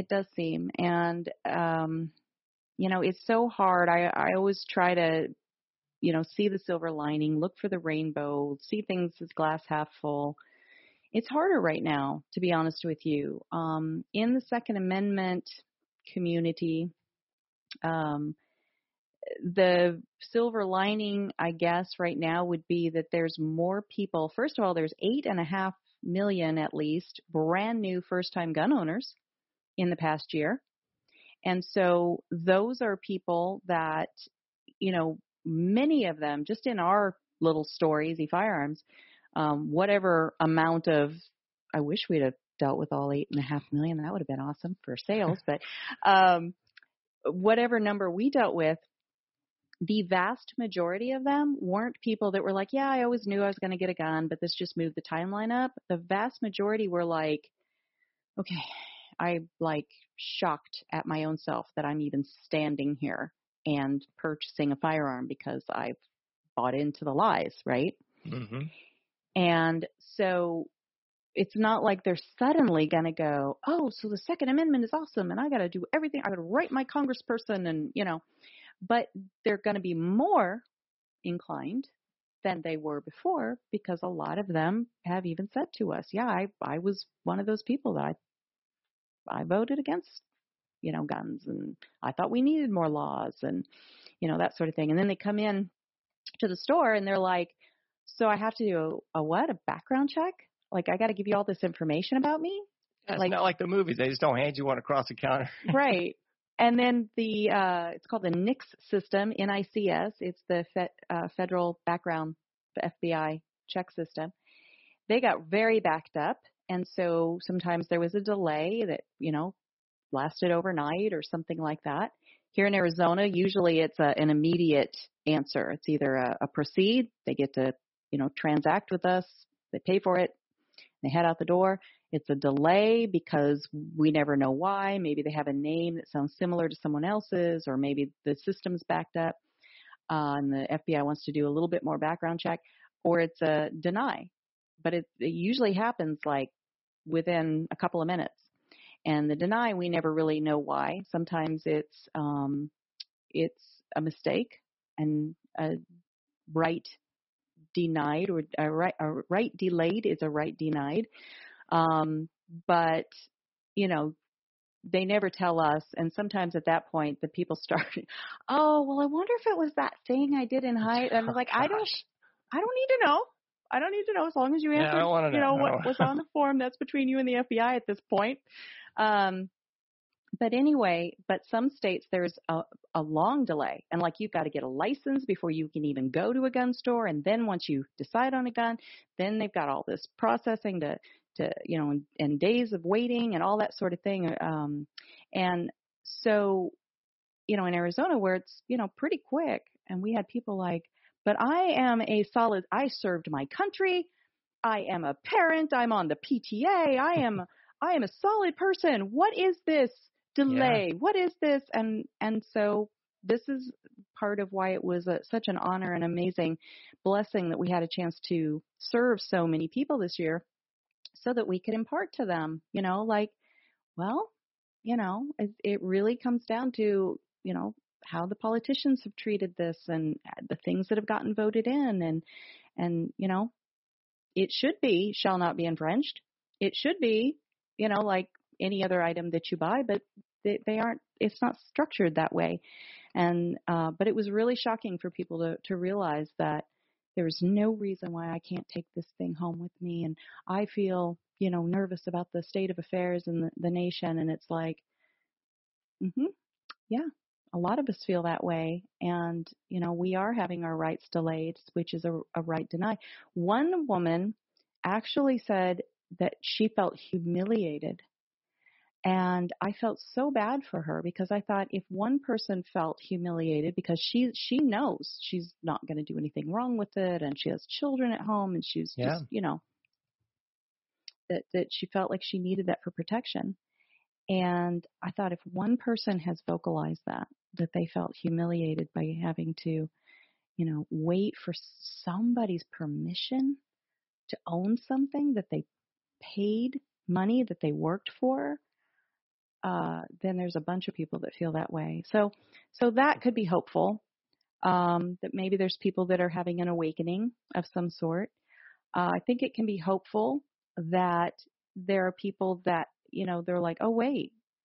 And, it's so hard. I always try to, see the silver lining, look for the rainbow, see things as glass half full. It's harder right now, to be honest with you. In the Second Amendment community, Um, the silver lining, I guess, right now would be that there's more people. First of all, there's 8.5 million at least brand new first-time gun owners in the past year. And so those are people that, many of them, just in our little store, Easy Firearms, whatever amount of, I wish we'd have dealt with all 8.5 million. That would have been awesome for sales. But whatever number we dealt with, the vast majority of them weren't people that were like, yeah, I always knew I was going to get a gun, but this just moved the timeline up. The vast majority were like, okay, I'm like shocked at my own self that I'm even standing here and purchasing a firearm because I've bought into the lies, right? Mm-hmm. And so it's not like they're suddenly going to go, oh, so the Second Amendment is awesome and I got to do everything. I got to write my congressperson and, but they're going to be more inclined than they were before because a lot of them have even said to us, yeah, I was one of those people that I voted against, guns, and I thought we needed more laws and, that sort of thing. And then they come in to the store and they're like, so I have to do a what? A background check? Like I got to give you all this information about me? It's not like the movies. They just don't hand you one across the counter. Right. And then it's called the NICS system, NICS. It's the federal background, the FBI check system. They got very backed up. And so sometimes there was a delay that, lasted overnight or something like that. Here in Arizona, usually it's an immediate answer. It's either a proceed, they get to, transact with us, they pay for it, they head out the door. It's a delay because we never know why. Maybe they have a name that sounds similar to someone else's, or maybe the system's backed up and the FBI wants to do a little bit more background check, or it's a deny. But it usually happens like within a couple of minutes. And the deny, we never really know why. Sometimes it's a mistake and a right denied, or a right delayed is a right denied. But, they never tell us. And sometimes at that point, the people start, oh, well, I wonder if it was that thing I did in high. And I'm like, I don't need to know. I don't need to know as long as you answer, what was on the form. That's between you and the FBI at this point. But anyway, some states there's a long delay, and like you've got to get a license before you can even go to a gun store, and then once you decide on a gun, then they've got all this processing to and days of waiting and all that sort of thing. And so, in Arizona where it's pretty quick, and we had people like, but I served my country, I am a parent, I'm on the PTA, I am a solid person. What is this delay? Yeah. What is this? And so this is part of why it was such an honor and amazing blessing that we had a chance to serve so many people this year, so that we could impart to them, it really comes down to, how the politicians have treated this and the things that have gotten voted in, and it should be, shall not be infringed. It should be, like any other item that you buy, but they aren't, it's not structured that way. And, but it was really shocking for people to realize that there's no reason why I can't take this thing home with me. And I feel, nervous about the state of affairs in the nation. And it's like, yeah, a lot of us feel that way. And, we are having our rights delayed, which is a right denied. One woman actually said that she felt humiliated. And I felt so bad for her because I thought if one person felt humiliated because she knows she's not going to do anything wrong with it, and she has children at home, and she's just, that she felt like she needed that for protection. And I thought if one person has vocalized that they felt humiliated by having to, wait for somebody's permission to own something that they paid money that they worked for, then there's a bunch of people that feel that way. So that could be hopeful, that maybe there's people that are having an awakening of some sort. I think it can be hopeful that there are people that, they're like, oh, wait,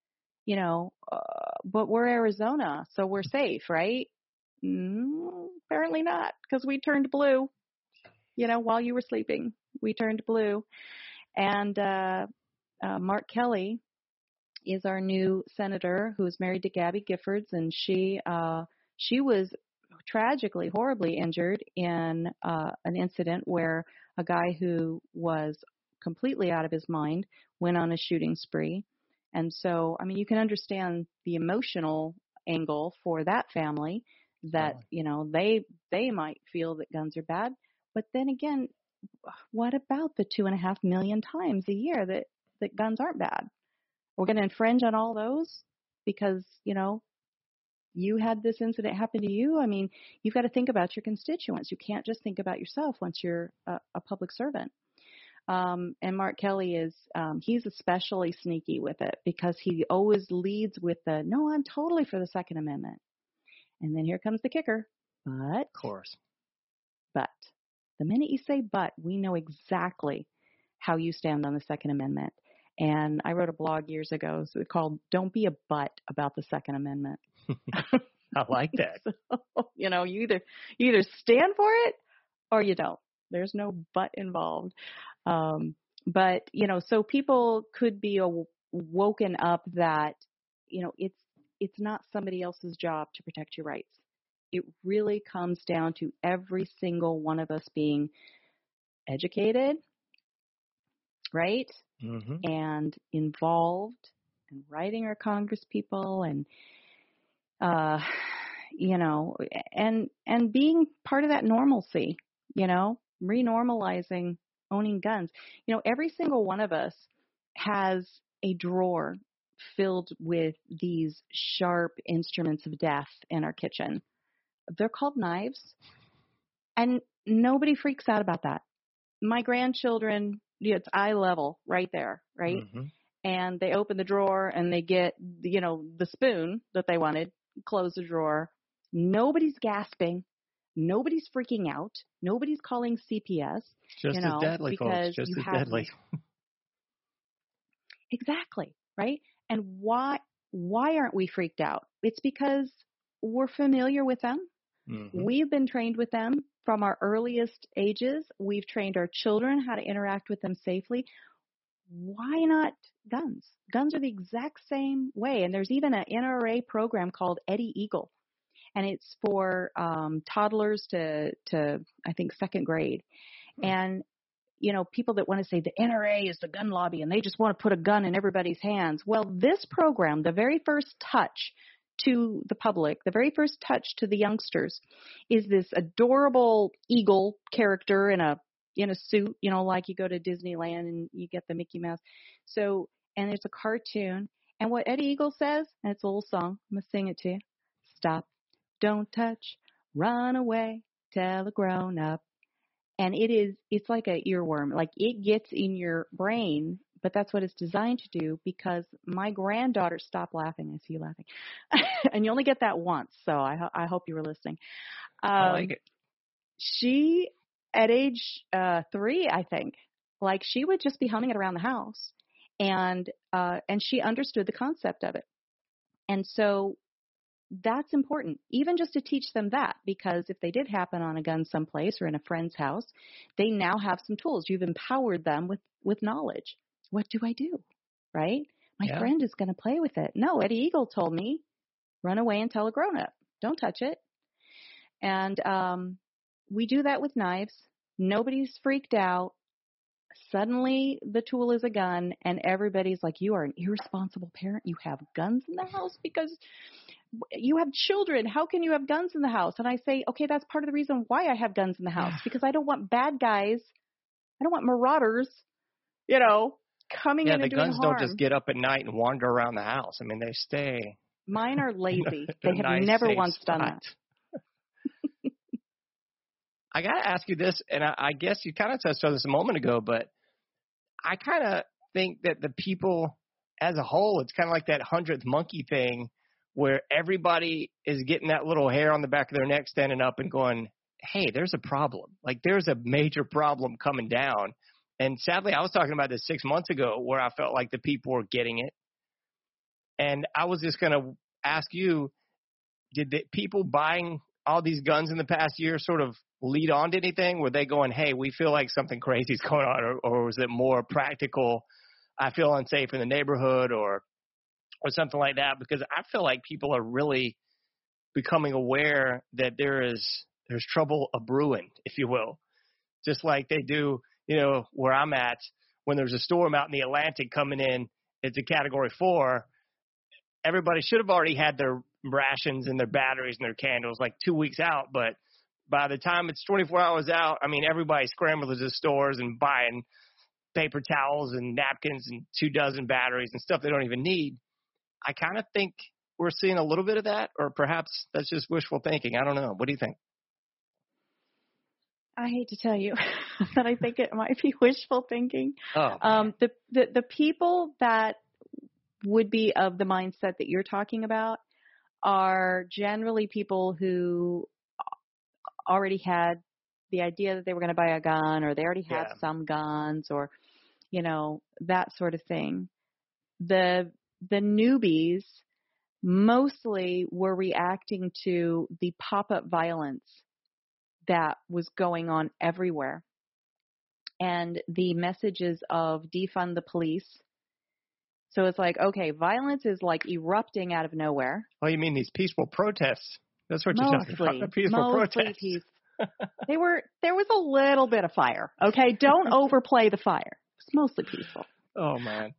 but we're Arizona, so we're safe, right? Apparently not, because we turned blue, while you were sleeping. We turned blue. And Mark Kelly is our new senator who's married to Gabby Giffords, and she was tragically, horribly injured in an incident where a guy who was completely out of his mind went on a shooting spree. And so, you can understand the emotional angle for that family that, they might feel that guns are bad. But then again, what about the 2.5 million times a year that guns aren't bad? We're going to infringe on all those because, you had this incident happen to you. You've got to think about your constituents. You can't just think about yourself once you're a public servant. And Mark Kelly he's especially sneaky with it because he always leads with no, I'm totally for the Second Amendment. And then here comes the kicker. But, of course. But the minute you say but, we know exactly how you stand on the Second Amendment. And I wrote a blog years ago called Don't Be a Butt About the Second Amendment. I like that. So, you either stand for it or you don't. There's no but involved. But, so people could be woken up that, it's not somebody else's job to protect your rights. It really comes down to every single one of us being educated, right? Mm-hmm. And involved and writing our Congress people and, and being part of that normalcy, renormalizing owning guns. Every single one of us has a drawer filled with these sharp instruments of death in our kitchen. They're called knives, and nobody freaks out about that. My grandchildren, it's eye level right there, right? Mm-hmm. And they open the drawer and they get, the spoon that they wanted, close the drawer. Nobody's gasping. Nobody's freaking out. Nobody's calling CPS. Just as deadly, folks. Just as deadly. Exactly, right? And why aren't we freaked out? It's because we're familiar with them. Mm-hmm. We've been trained with them from our earliest ages. We've trained our children how to interact with them safely. Why not guns? Guns are the exact same way. And there's even an NRA program called Eddie Eagle. And it's for toddlers to I think, second grade. And, people that want to say the NRA is the gun lobby and they just want to put a gun in everybody's hands. Well, this program, the very first touch to the public, the very first touch to the youngsters, is this adorable eagle character in a suit, like you go to Disneyland and you get the Mickey Mouse. So, and it's a cartoon. And what Eddie Eagle says, and it's a little song, I'm going to sing it to you. Stop, don't touch, run away, tell a grown up. And it's like an earworm. Like it gets in your brain, but that's what it's designed to do because my granddaughter, stop laughing. I see you laughing. And you only get that once. So I hope you were listening. I like it. She, at age 3, I think, like she would just be humming it around the house. And she understood the concept of it. And so that's important, even just to teach them that, because if they did happen on a gun someplace or in a friend's house, they now have some tools. You've empowered them with knowledge. What do I do? Right? My friend is going to play with it. No, Eddie Eagle told me, run away and tell a grown-up. Don't touch it. And we do that with knives. Nobody's freaked out. Suddenly the tool is a gun and everybody's like, you are an irresponsible parent. You have guns in the house because you have children. How can you have guns in the house? And I say, okay, that's part of the reason why I have guns in the house, because I don't want bad guys. I don't want marauders, coming in and doing harm. Yeah, the guns don't just get up at night and wander around the house. I mean, they stay. Mine are lazy. They have nice, never once done that. I got to ask you this, and I guess you kind of touched on this a moment ago, but I kind of think that the people as a whole, it's kind of like that 100th monkey thing where everybody is getting that little hair on the back of their neck standing up and going, hey, there's a problem. Like there's a major problem coming down. And sadly, I was talking about this 6 months ago where I felt like the people were getting it. And I was just going to ask you, did the people buying all these guns in the past year sort of lead on to anything? Were they going, hey, we feel like something crazy is going on, or was it more practical, I feel unsafe in the neighborhood, or something like that? Because I feel like people are really becoming aware that there's trouble a brewing, if you will, just like they do, where I'm at. When there's a storm out in the Atlantic coming in, it's a Category 4. Everybody should have already had their rations and their batteries and their candles like 2 weeks out. But by the time it's 24 hours out, I mean, everybody's scrambling to the stores and buying paper towels and napkins and 24 batteries and stuff they don't even need. I kind of think we're seeing a little bit of that, or perhaps that's just wishful thinking. I don't know. What do you think? I hate to tell you that I think it might be wishful thinking. Oh, the people that would be of the mindset that you're talking about are generally people who already had the idea that they were going to buy a gun, or they already have some guns, or, that sort of thing. The newbies mostly were reacting to the pop-up violence that was going on everywhere, and the messages of defund the police. So it's like, okay, violence is like erupting out of nowhere. Oh, you mean these peaceful protests? That's what you're talking about. The peaceful protests. There was a little bit of fire. Okay, don't overplay the fire. It's mostly peaceful. Oh man.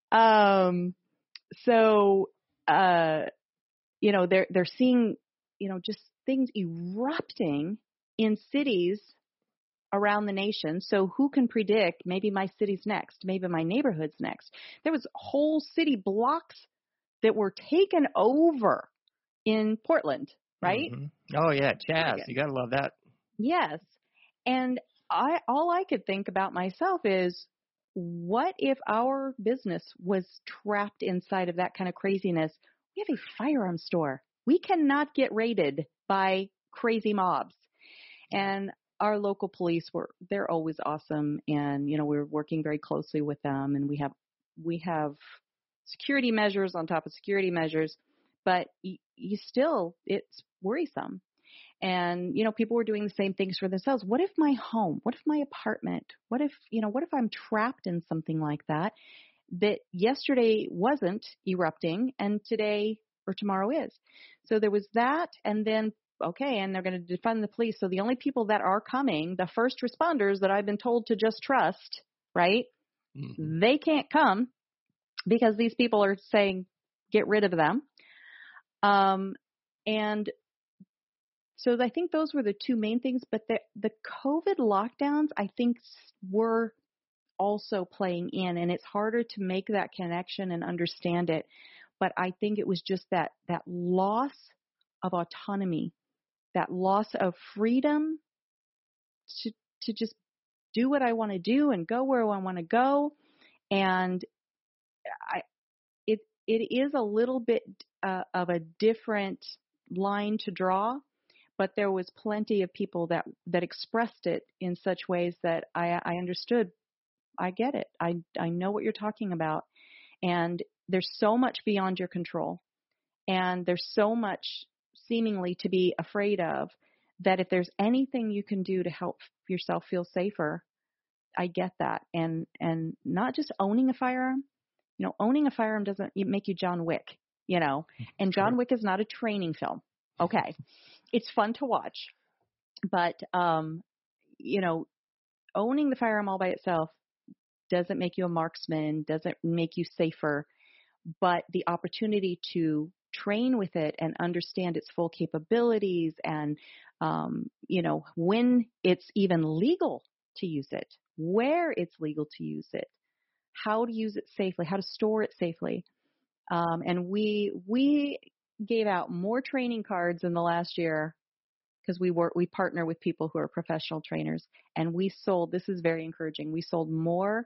So they're seeing, just things erupting in cities around the nation. So who can predict maybe my city's next, maybe my neighborhood's next? There was whole city blocks that were taken over in Portland, right? Mm-hmm. Oh yeah, Chaz. You got to love that. Yes. And all I could think about myself is, what if our business was trapped inside of that kind of craziness? We have a firearm store. We cannot get raided by crazy mobs. And our local police they're always awesome. And, we're working very closely with them, and we have security measures on top of security measures, but it's worrisome. And, people were doing the same things for themselves. What if my home, what if my apartment, what if I'm trapped in something like that yesterday wasn't erupting and today or tomorrow is? So there was that. And then, okay, and they're going to defund the police. So the only people that are coming, the first responders that I've been told to just trust, right? Mm-hmm. They can't come because these people are saying, get rid of them. And so I think those were the two main things, but the COVID lockdowns, I think, were also playing in, and it's harder to make that connection and understand it. But I think it was just that loss of autonomy, that loss of freedom to just do what I want to do and go where I want to go. And it is a little bit of a different line to draw. But there was plenty of people that expressed it in such ways that I understood. I get it. I know what you're talking about. And there's so much beyond your control. And there's so much seemingly to be afraid of, that if there's anything you can do to help yourself feel safer, I get that. And not just owning a firearm. Owning a firearm doesn't make you John Wick, and John Wick is not a training film. Okay. It's fun to watch, but, owning the firearm all by itself doesn't make you a marksman, doesn't make you safer, but the opportunity to train with it and understand its full capabilities and, when it's even legal to use it, where it's legal to use it, how to use it safely, how to store it safely. And we gave out more training cards in the last year because we partner with people who are professional trainers, and we sold, this is very encouraging, we sold more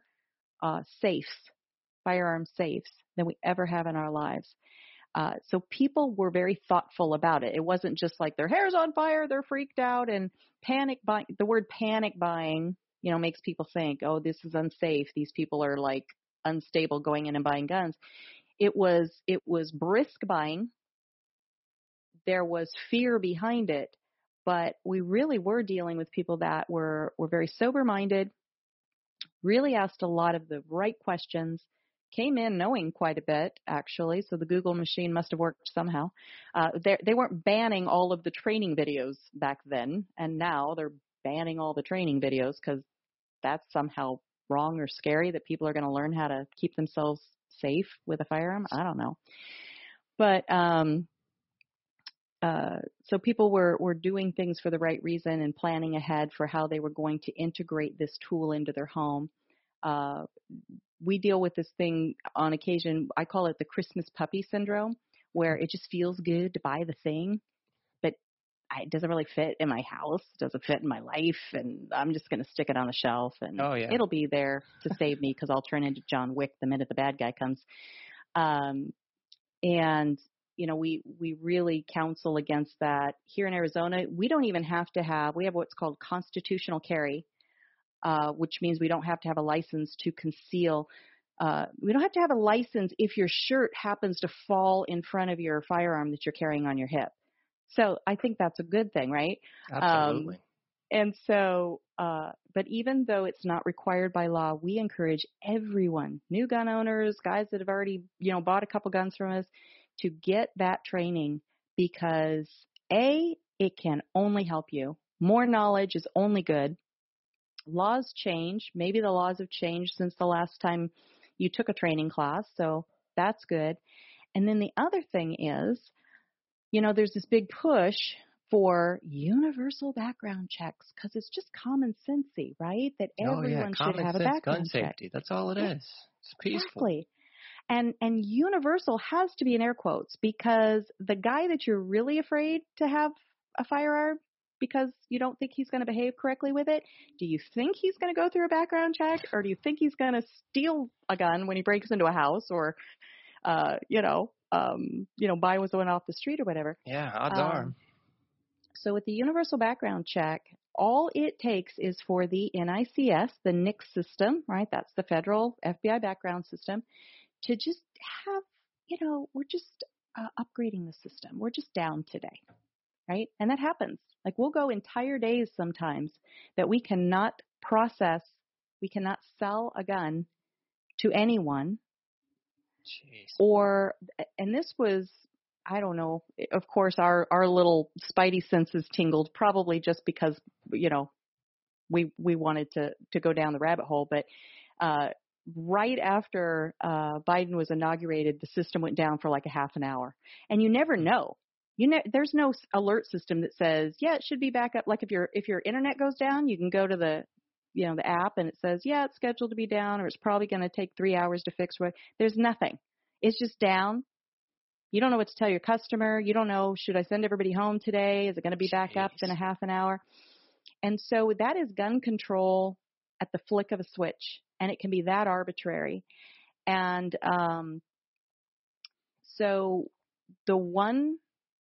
firearm safes than we ever have in our lives. So people were very thoughtful about it. It wasn't just like their hair's on fire, they're freaked out, and panic buying. The word panic buying, makes people think, oh, this is unsafe. These people are like unstable going in and buying guns. It was brisk buying. There was fear behind it, but we really were dealing with people that were very sober-minded, really asked a lot of the right questions, came in knowing quite a bit, actually, so the Google machine must have worked somehow. They weren't banning all of the training videos back then, and now they're banning all the training videos because that's somehow wrong or scary that people are going to learn how to keep themselves safe with a firearm. I don't know. But so people were doing things for the right reason and planning ahead for how they were going to integrate this tool into their home. We deal with this thing on occasion. I call it the Christmas puppy syndrome, where it just feels good to buy the thing, but it doesn't really fit in my house, doesn't fit in my life, and I'm just going to stick it on the shelf, and it'll be there to save me because I'll turn into John Wick the minute the bad guy comes. And you know, we really counsel against that. Here in Arizona, we don't even have to have, we have what's called constitutional carry, which means we don't have to have a license to conceal. We don't have to have a license if your shirt happens to fall in front of your firearm that you're carrying on your hip. So I think that's a good thing, right? Absolutely. And so, but even though it's not required by law, we encourage everyone, new gun owners, guys that have already, bought a couple guns from us, to get that training because it can only help you. More knowledge is only good. Laws change. Maybe the laws have changed since the last time you took a training class, so that's good. And then the other thing is, there's this big push for universal background checks because it's just common sensey, right? That everyone should have a background check. Gun safety. That's all it is. It's peaceful. Exactly. And universal has to be in air quotes because the guy that you're really afraid to have a firearm because you don't think he's going to behave correctly with it, do you think he's going to go through a background check, or do you think he's going to steal a gun when he breaks into a house, or buy one off the street or whatever? Yeah, odds are. So with the universal background check, all it takes is for the NICS, the NICS system, right? That's the federal FBI background system, to just have, we're just upgrading the system. We're just down today, right? And that happens. Like we'll go entire days sometimes that we cannot process, we cannot sell a gun to anyone. Jeez. And this was, I don't know, of course, our little spidey senses tingled probably just because, we wanted to go down the rabbit hole. But right after Biden was inaugurated, the system went down for like a half an hour. And you never know. There's no alert system that says, it should be back up. Like if your internet goes down, you can go to the app and it says, it's scheduled to be down, or it's probably going to take 3 hours to fix. There's nothing. It's just down. You don't know what to tell your customer. You don't know, should I send everybody home today? Is it going to be back up in a half an hour? And so that is gun control at the flick of a switch, and it can be that arbitrary. And so the one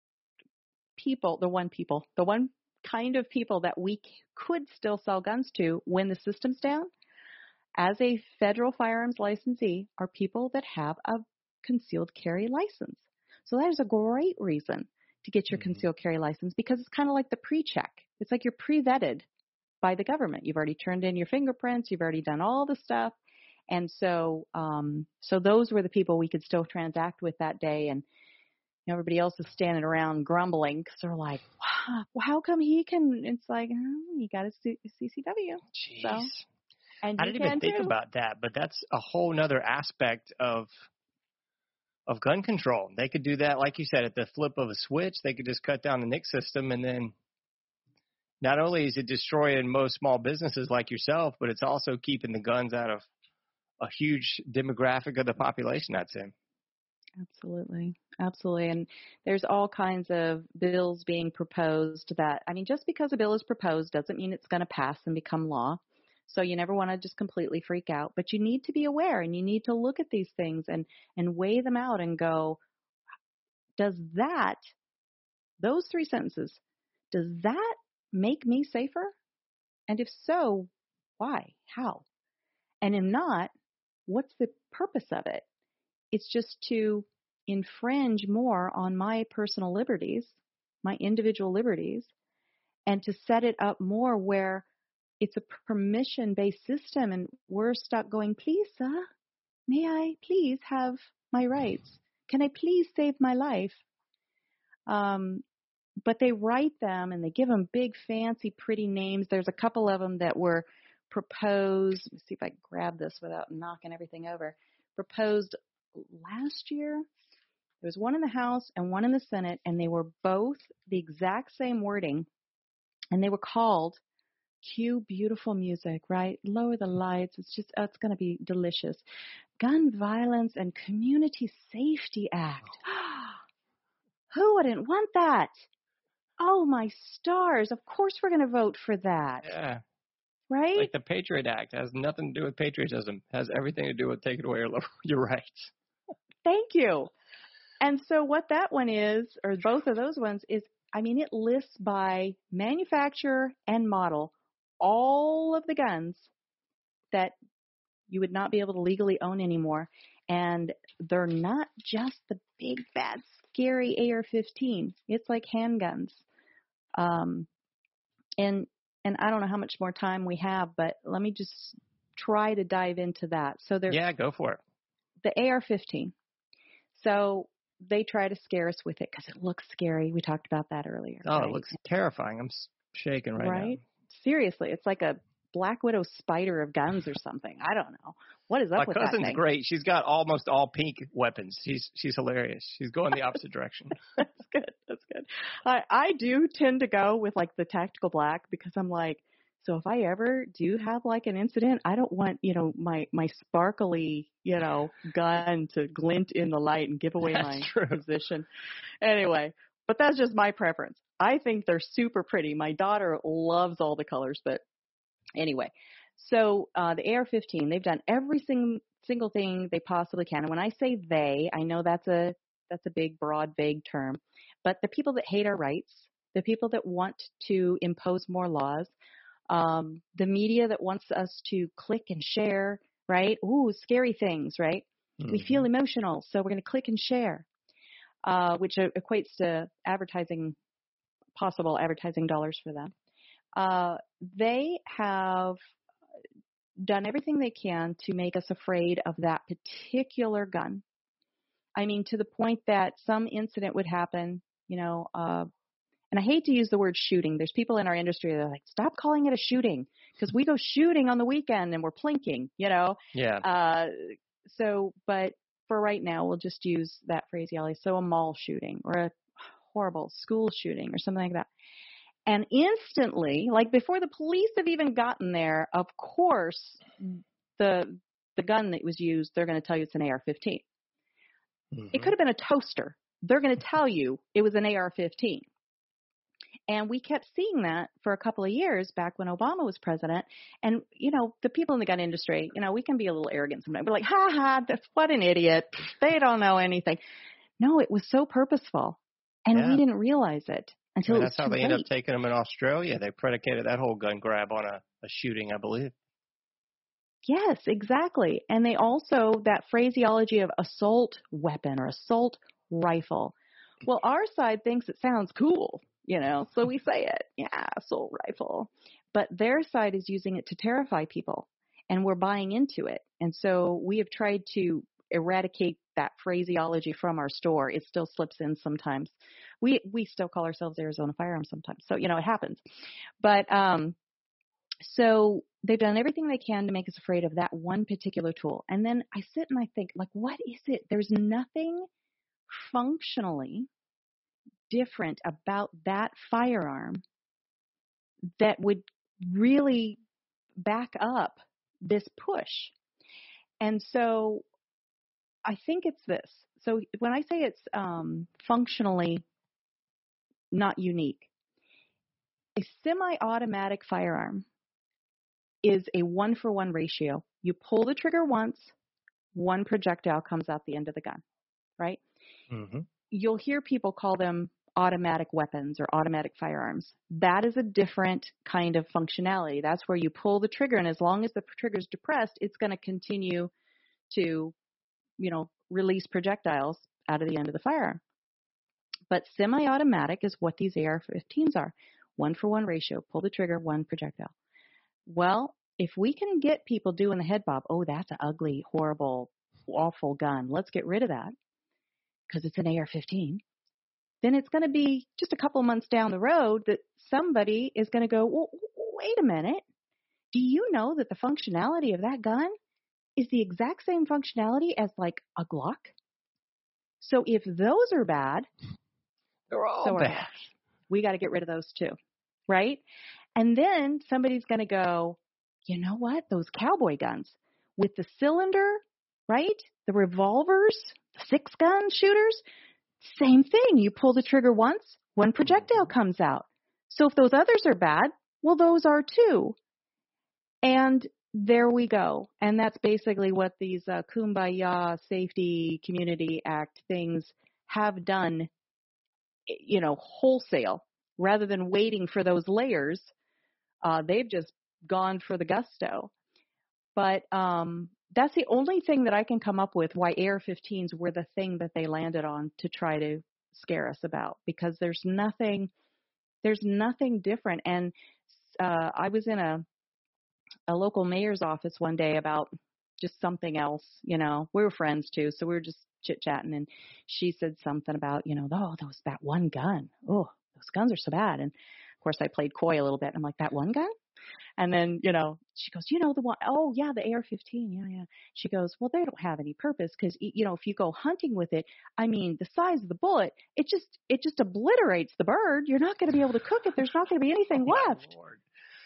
kind of people that we could still sell guns to when the system's down, as a federal firearms licensee, are people that have a concealed carry license. So that is a great reason to get your concealed carry license, because it's kind of like the pre-check. It's like you're pre-vetted by the government. You've already turned in your fingerprints. You've already done all the stuff. And so so those were the people we could still transact with that day. And everybody else is standing around grumbling because they're like, wow, well, how come he can? It's like, he got a CCW. Jeez. So, and I didn't even think about that, but that's a whole nother aspect of gun control. They could do that, like you said, at the flip of a switch. They could just cut down the NICS system, and then not only is it destroying most small businesses like yourself, but it's also keeping the guns out of a huge demographic of the population that's in. Absolutely. Absolutely. And there's all kinds of bills being proposed that, just because a bill is proposed doesn't mean it's going to pass and become law. So you never want to just completely freak out, but you need to be aware, and you need to look at these things and weigh them out and go, those 3 sentences, does that make me safer? And if so, why? How? And if not, what's the purpose of it? It's just to infringe more on my personal liberties, my individual liberties, and to set it up more where it's a permission-based system, and we're stuck going, please, sir, may I please have my rights? Can I please save my life? But they write them and they give them big, fancy, pretty names. There's a couple of them that were proposed. Let me see if I can grab this without knocking everything over. Proposed last year. There was one in the House and one in the Senate, and they were both the exact same wording, and they were called Cue Beautiful Music, right? Lower the lights. It's going to be delicious. Gun Violence and Community Safety Act. Who wouldn't want that? Oh, my stars. Of course we're going to vote for that. Yeah. Right? Like the Patriot Act has nothing to do with patriotism. It has everything to do with taking away your rights. Thank you. And so what that one is, or both of those ones, is, it lists by manufacturer and model all of the guns that you would not be able to legally own anymore. And they're not just the big, bad, scary AR-15. It's like handguns. And I don't know how much more time we have, but let me just try to dive into that. So yeah, go for it. The AR-15. So they try to scare us with it because it looks scary. We talked about that earlier. Oh, right? It looks terrifying. I'm shaking right now. Seriously, it's like a Black Widow spider of guns or something. I don't know. What is up with that thing? My cousin's great. She's got almost all pink weapons. She's hilarious. She's going the opposite direction. That's good. I do tend to go with like the tactical black because I'm like, so if I ever do have like an incident, I don't want, my sparkly, gun to glint in the light and give away my position. Anyway, but that's just my preference. I think they're super pretty. My daughter loves all the colors, but anyway. So the AR-15, they've done every single thing they possibly can. And when I say they, I know that's a big, broad, vague term. But the people that hate our rights, the people that want to impose more laws, the media that wants us to click and share, right? Ooh, scary things, right? Mm-hmm. We feel emotional, so we're going to click and share, which equates to possible advertising dollars for them. They have done everything they can to make us afraid of that particular gun. To the point that some incident would happen, and I hate to use the word shooting. There's people in our industry that are like, stop calling it a shooting because we go shooting on the weekend and we're plinking, Yeah. But for right now, we'll just use that phraseology. So a mall shooting or a horrible school shooting or something like that. And instantly, like before the police have even gotten there, of course, the gun that was used, they're going to tell you it's an AR-15. Mm-hmm. It could have been a toaster. They're going to tell you it was an AR-15. And we kept seeing that for a couple of years back when Obama was president. And, the people in the gun industry, we can be a little arrogant sometimes. We're like, what an idiot. They don't know anything. No, it was so purposeful. And we didn't realize it. Until that's how they ended up taking them in Australia. They predicated that whole gun grab on a shooting, I believe. Yes, exactly. And they also, that phraseology of assault weapon or assault rifle. Well, our side thinks it sounds cool, so we say it. Yeah, assault rifle. But their side is using it to terrify people, and we're buying into it. And so we have tried to eradicate that phraseology from our store. It still slips in sometimes. We still call ourselves Arizona Firearms sometimes. So, it happens. But so they've done everything they can to make us afraid of that one particular tool. And then I sit and I think, like, what is it? There's nothing functionally different about that firearm that would really back up this push. And so I think it's this. So when I say it's functionally not unique, a semi-automatic firearm is a 1-for-1 ratio. You pull the trigger once, one projectile comes out the end of the gun, right? Mm-hmm. You'll hear people call them automatic weapons or automatic firearms. That is a different kind of functionality. That's where you pull the trigger, and as long as the trigger is depressed, it's going to continue to, release projectiles out of the end of the firearm. But semi-automatic is what these AR-15s are. 1-for-1 ratio. Pull the trigger, one projectile. Well, if we can get people doing the head bob, oh, that's an ugly, horrible, awful gun. Let's get rid of that because it's an AR-15. Then it's going to be just a couple months down the road that somebody is going to go, well, wait a minute. Do you know that the functionality of that gun is the exact same functionality as like a Glock? So if those are bad, they're all bad. We got to get rid of those too, right? And then somebody's going to go, you know what? Those cowboy guns with the cylinder, right? The revolvers, the 6-gun shooters, same thing. You pull the trigger once, one projectile comes out. So if those others are bad, well, those are too. And there we go. And that's basically what these Kumbaya Safety Community Act things have done, you know, wholesale. Rather than waiting for those layers, they've just gone for the gusto. But that's the only thing that I can come up with why AR-15s were the thing that they landed on to try to scare us about, because there's nothing different. And I was in a local mayor's office one day about just something else, you know. We were friends too, so we were just chit-chatting, and she said something about, you know, oh, that one gun. Oh, those guns are so bad. And of course I played coy a little bit. I'm like, that one gun? And then, you know, she goes, you know, the one, oh yeah, the AR-15. Yeah. She goes, well, they don't have any purpose because, you know, if you go hunting with it, I mean, the size of the bullet, it just obliterates the bird. You're not going to be able to cook it. There's not going to be anything left. Lord.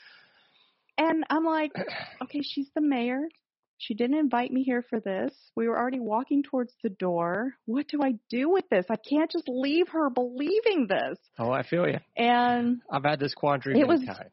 And I'm like, okay, she's the mayor. She didn't invite me here for this. We were already walking towards the door. What do I do with this? I can't just leave her believing this. Oh, I feel you. And I've had this quandary many times.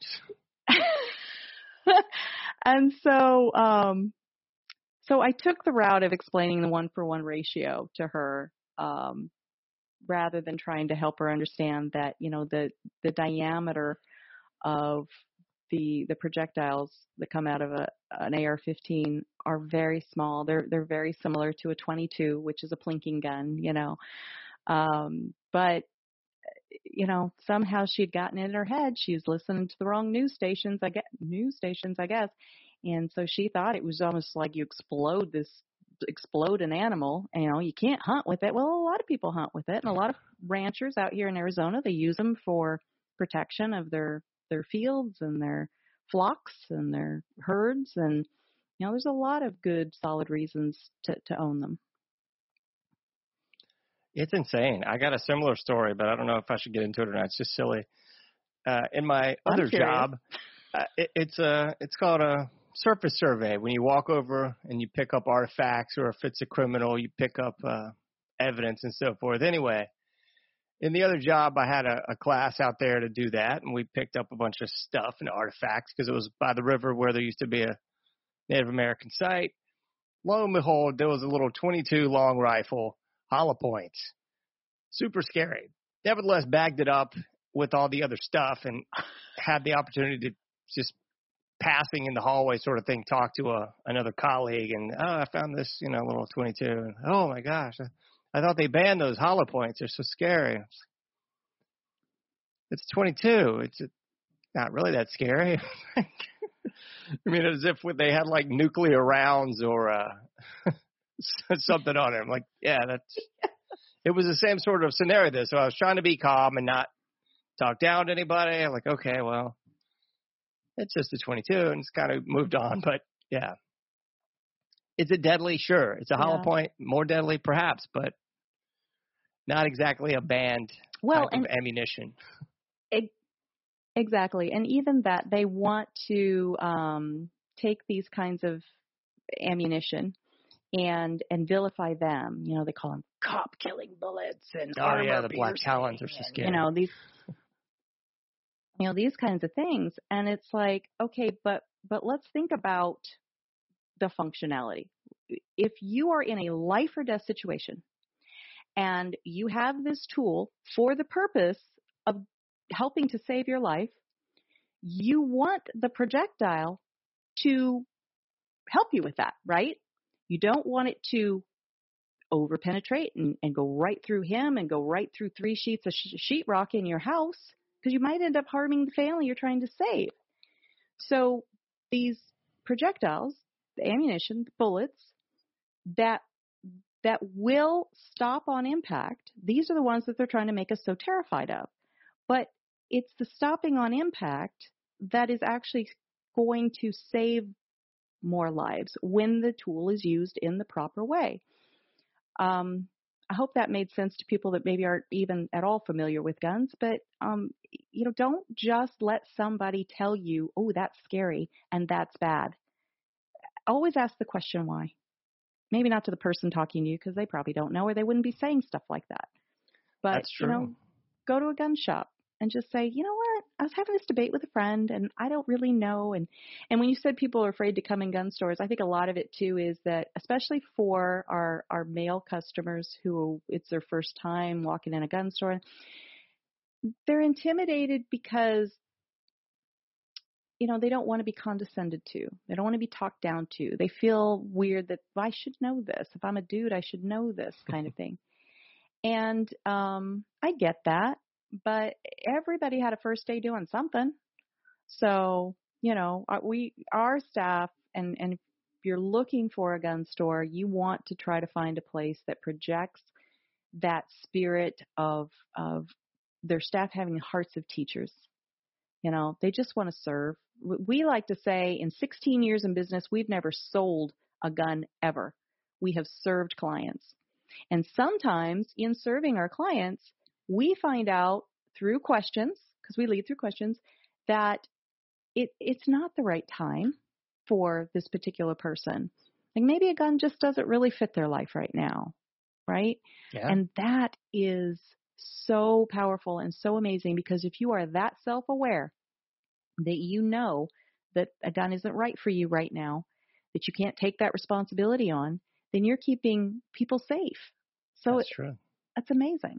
And so I took the route of explaining the 1-for-1 ratio to her, rather than trying to help her understand that, you know, the diameter of the projectiles that come out of an AR-15 are very small. They're very similar to a .22, which is a plinking gun, you know. But you know, somehow she'd gotten it in her head. She was listening to the wrong news stations, I guess. And so she thought it was almost like you explode an animal. You know, you can't hunt with it. Well, a lot of people hunt with it, and a lot of ranchers out here in Arizona, they use them for protection of their fields and their flocks and their herds. And, you know, there's a lot of good, solid reasons to own them. It's insane. I got a similar story, but I don't know if I should get into it or not. It's just silly. In my other job, it's called a surface survey. When you walk over and you pick up artifacts, or if it's a criminal, you pick up evidence and so forth. Anyway, in the other job, I had a class out there to do that, and we picked up a bunch of stuff and artifacts because it was by the river where there used to be a Native American site. Lo and behold, there was a little .22 long rifle, hollow points. Super scary. Nevertheless, bagged it up with all the other stuff and had the opportunity to just passing in the hallway sort of thing, talk to another colleague, and I found this, you know, little .22. And, oh my gosh, I thought they banned those hollow points. They're so scary. It's .22. It's not really that scary. I mean, as if they had like nuclear rounds or something on it. I'm like, yeah, it was the same sort of scenario there. So I was trying to be calm and not talk down to anybody. I'm like, okay, well, it's just a .22, and it's kind of moved on. But yeah, is it deadly? Sure. It's a hollow point, more deadly perhaps, but not exactly a banned type of ammunition. Exactly. And even that, they want to take these kinds of ammunition and vilify them. You know, they call them cop-killing bullets and the Black Talons are so scary. You know, these kinds of things. And it's like, okay, but let's think about the functionality. If you are in a life or death situation and you have this tool for the purpose of helping to save your life, you want the projectile to help you with that, right? You don't want it to over-penetrate and go right through him and go right through 3 sheets of sheetrock in your house, because you might end up harming the family you're trying to save. So these projectiles, the ammunition, the bullets, that will stop on impact, these are the ones that they're trying to make us so terrified of. But it's the stopping on impact that is actually going to save more lives when the tool is used in the proper way. I hope that made sense to people that maybe aren't even at all familiar with guns, but don't just let somebody tell you, oh, that's scary and that's bad. Always ask the question why. Maybe not to the person talking to you, because they probably don't know, or they wouldn't be saying stuff like that. But, That's true. Go to a gun shop and just say, you know what, I was having this debate with a friend and I don't really know. And when you said people are afraid to come in gun stores, I think a lot of it too is that, especially for our male customers who it's their first time walking in a gun store, they're intimidated because they don't want to be condescended to. They don't want to be talked down to. They feel weird that, well, I should know this. If I'm a dude, I should know this kind of thing. And I get that, but everybody had a first day doing something. So, our staff, and if you're looking for a gun store, you want to try to find a place that projects that spirit of their staff having hearts of teachers. They just want to serve. We like to say in 16 years in business, we've never sold a gun ever. We have served clients. And sometimes in serving our clients, we find out through questions, because we lead through questions, that it's not the right time for this particular person. Like maybe a gun just doesn't really fit their life right now, right? Yeah. And that is so powerful and so amazing, because if you are that self-aware that you know that a gun isn't right for you right now, that you can't take that responsibility on, then you're keeping people safe. So That's true. That's amazing.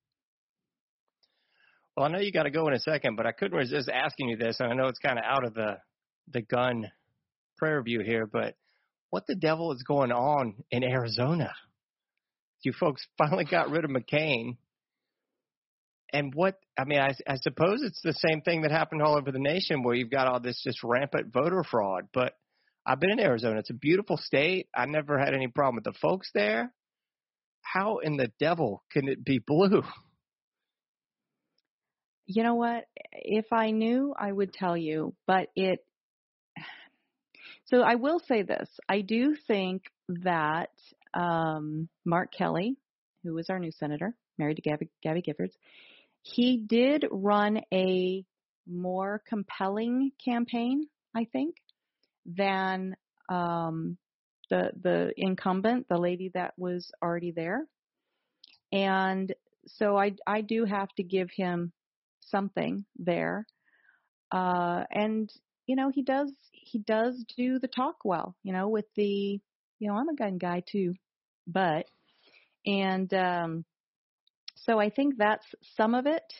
Well, I know you got to go in a second, but I couldn't resist asking you this, and I know it's kind of out of the gun prayer view here, but what the devil is going on in Arizona? You folks finally got rid of McCain. And I suppose it's the same thing that happened all over the nation, where you've got all this just rampant voter fraud. But I've been in Arizona. It's a beautiful state. I never had any problem with the folks there. How in the devil can it be blue? You know what? If I knew, I would tell you. So I will say this. I do think that Mark Kelly, who is our new senator, married to Gabby Giffords, he did run a more compelling campaign, I think, than the incumbent, the lady that was already there. And so I do have to give him something there. And he does do the talk well, with the, I'm a gun guy too, so I think that's some of it.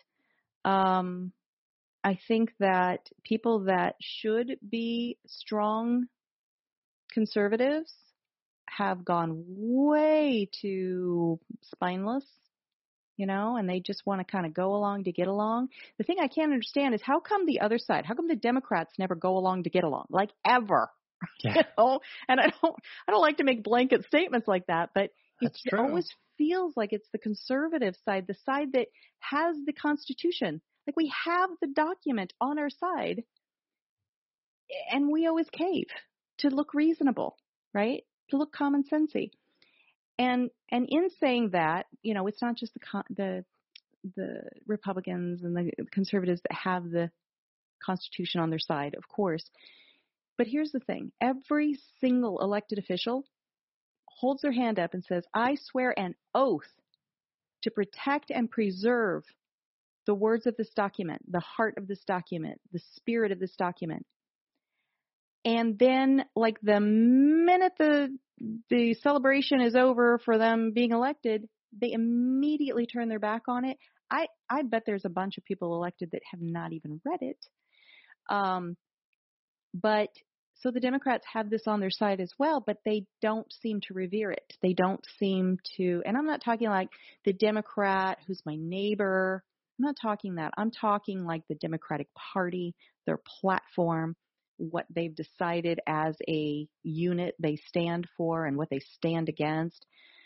I think that people that should be strong conservatives have gone way too spineless, and they just want to kind of go along to get along. The thing I can't understand is how come the other side, how come the Democrats never go along to get along, like ever? Yeah. And I don't like to make blanket statements like that, but it true. always feels like it's the conservative side, the side that has the Constitution. Like we have the document on our side, and we always cave to look reasonable, right? To look common sensey. And in saying that, it's not just the Republicans and the conservatives that have the Constitution on their side, of course. But here's the thing. Every single elected official holds their hand up and says, I swear an oath to protect and preserve the words of this document, the heart of this document, the spirit of this document. And then, like the minute the celebration is over for them being elected, they immediately turn their back on it. I bet there's a bunch of people elected that have not even read it. But so the Democrats have this on their side as well, but they don't seem to revere it. They don't seem to, and I'm not talking like the Democrat who's my neighbor. I'm not talking that. I'm talking like the Democratic Party, their platform, what they've decided as a unit they stand for and what they stand against.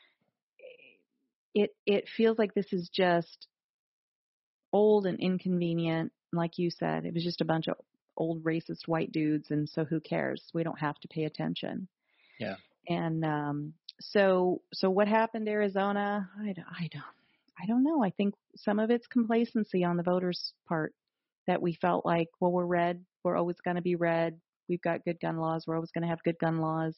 It feels like this is just old and inconvenient. Like you said, it was just a bunch of old racist white dudes, and so who cares? We don't have to pay attention. Yeah. And so what happened in Arizona? I don't know. I think some of it's complacency on the voters' part, that we felt like, well, we're red, we're always going to be red. We've got good gun laws. We're always going to have good gun laws.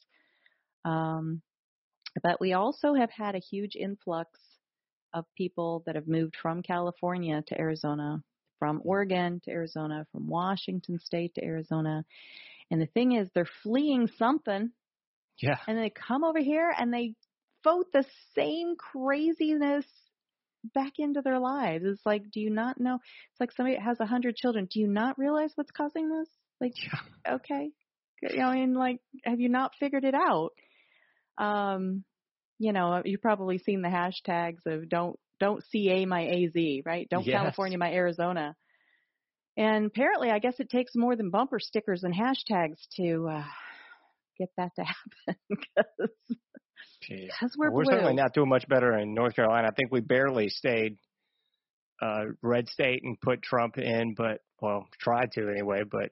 But we also have had a huge influx of people that have moved from California to Arizona, from Oregon to Arizona, from Washington State to Arizona. And the thing is, they're fleeing something. Yeah. And they come over here and they vote the same craziness back into their lives. It's like, do you not know? It's like somebody that has 100 children. Do you not realize what's causing this? Like, yeah. Okay. You know, I mean, like, have you not figured it out? You know, you've probably seen the hashtags of don't CA my AZ, right? Don't Yes. California my Arizona. And apparently, I guess it takes more than bumper stickers and hashtags to get that to happen, because we're blue. Certainly not doing much better in North Carolina. I think we barely stayed red state and put Trump in, but, well, tried to anyway. But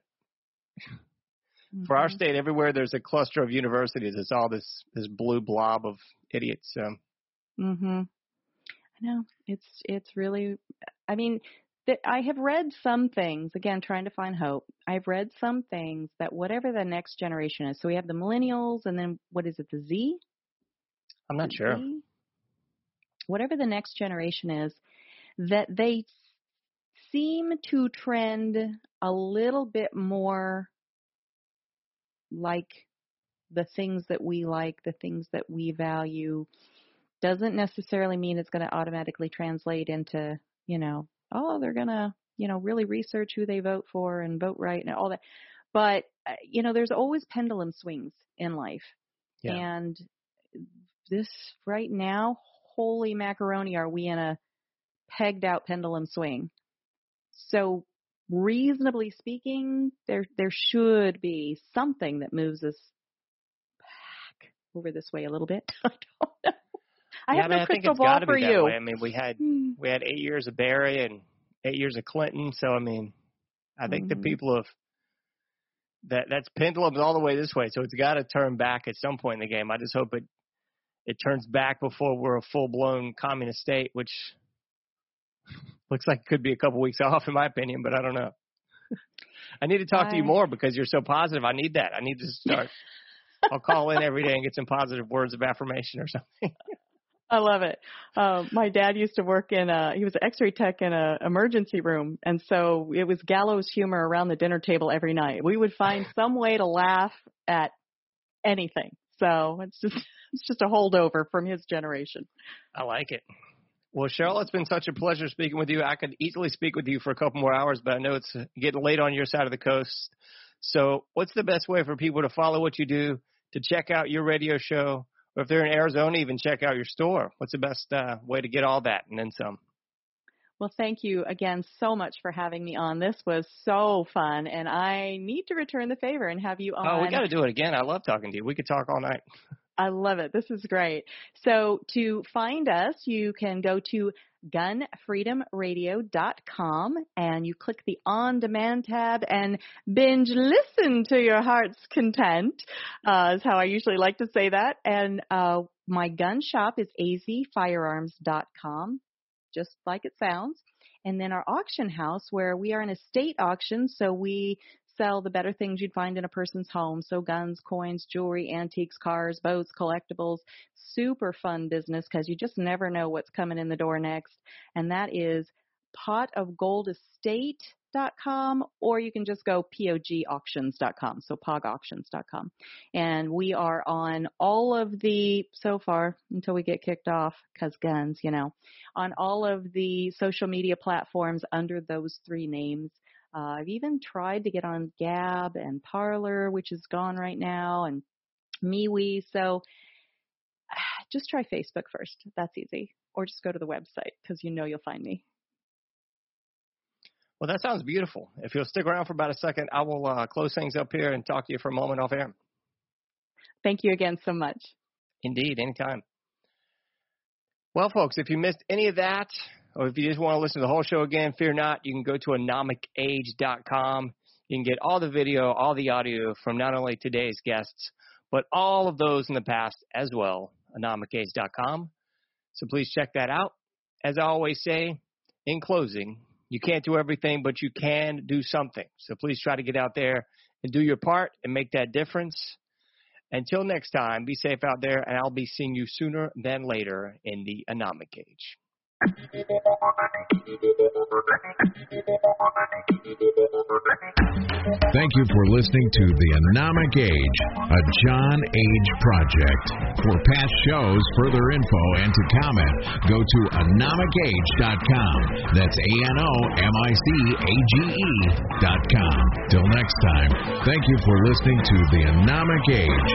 for our state, everywhere there's a cluster of universities, it's all this blue blob of idiots. I know. It's really, I mean, I have read some things, again, trying to find hope. I've read some things that whatever the next generation is, so we have the millennials, and then what is it, the Z? I'm not sure. Z? Whatever the next generation is, that they seem to trend a little bit more like the things that we like, the things that we value. Doesn't necessarily mean it's going to automatically translate into, you know, oh, they're going to, you know, really research who they vote for and vote right and all that. But, you know, there's always pendulum swings in life. Yeah. And this right now, holy macaroni, are we in a pegged out pendulum swing. So reasonably speaking, there should be something that moves us back over this way a little bit. I don't know. I have no crystal ball for you. I mean, we had 8 years of Barry and 8 years of Clinton. So, I mean, I think the people of that's pendulum all the way this way. So it's got to turn back at some point in the game. I just hope it turns back before we're a full-blown communist state, which looks like it could be a couple weeks off, in my opinion, but I don't know. I need to talk to you more because you're so positive. I need that. I need to start. I'll call in every day and get some positive words of affirmation or something. I love it. My dad used to work he was an x-ray tech in an emergency room. And so it was gallows humor around the dinner table every night. We would find some way to laugh at anything. So it's just a holdover from his generation. I like it. Well, Cheryl, it's been such a pleasure speaking with you. I could easily speak with you for a couple more hours, but I know it's getting late on your side of the coast. So what's the best way for people to follow what you do, to check out your radio show, or if they're in Arizona, even check out your store? What's the best way to get all that and then some? Well, thank you again so much for having me on. This was so fun, and I need to return the favor and have you on. Oh, we got to do it again. I love talking to you. We could talk all night. I love it. This is great. So to find us, you can go to gunfreedomradio.com and you click the on-demand tab and binge listen to your heart's content, is how I usually like to say that. And my gun shop is azfirearms.com, just like it sounds. And then our auction house, where we are an estate auction, so we sell the better things you'd find in a person's home. So guns, coins, jewelry, antiques, cars, boats, collectibles. Super fun business because you just never know what's coming in the door next. And that is potofgoldestate.com, or you can just go pogauctions.com, so pogauctions.com. And we are on all of the, so far, until we get kicked off, because guns, you know, on all of the social media platforms under those three names. I've even tried to get on Gab and Parler, which is gone right now, and MeWe. So just try Facebook first. That's easy. Or just go to the website because you'll find me. Well, that sounds beautiful. If you'll stick around for about a second, I will close things up here and talk to you for a moment off air. Thank you again so much. Indeed, anytime. Well, folks, if you missed any of that, or if you just want to listen to the whole show again, fear not. You can go to anomicage.com. You can get all the video, all the audio from not only today's guests, but all of those in the past as well, anomicage.com. So please check that out. As I always say, in closing, you can't do everything, but you can do something. So please try to get out there and do your part and make that difference. Until next time, be safe out there, and I'll be seeing you sooner than later in the Anomic Age. Thank you for listening to The Anomic Age, a John Age project. For past shows, further info, and to comment, go to anomicage.com. That's ANOMICAGE.com. Till next time, thank you for listening to The Anomic Age.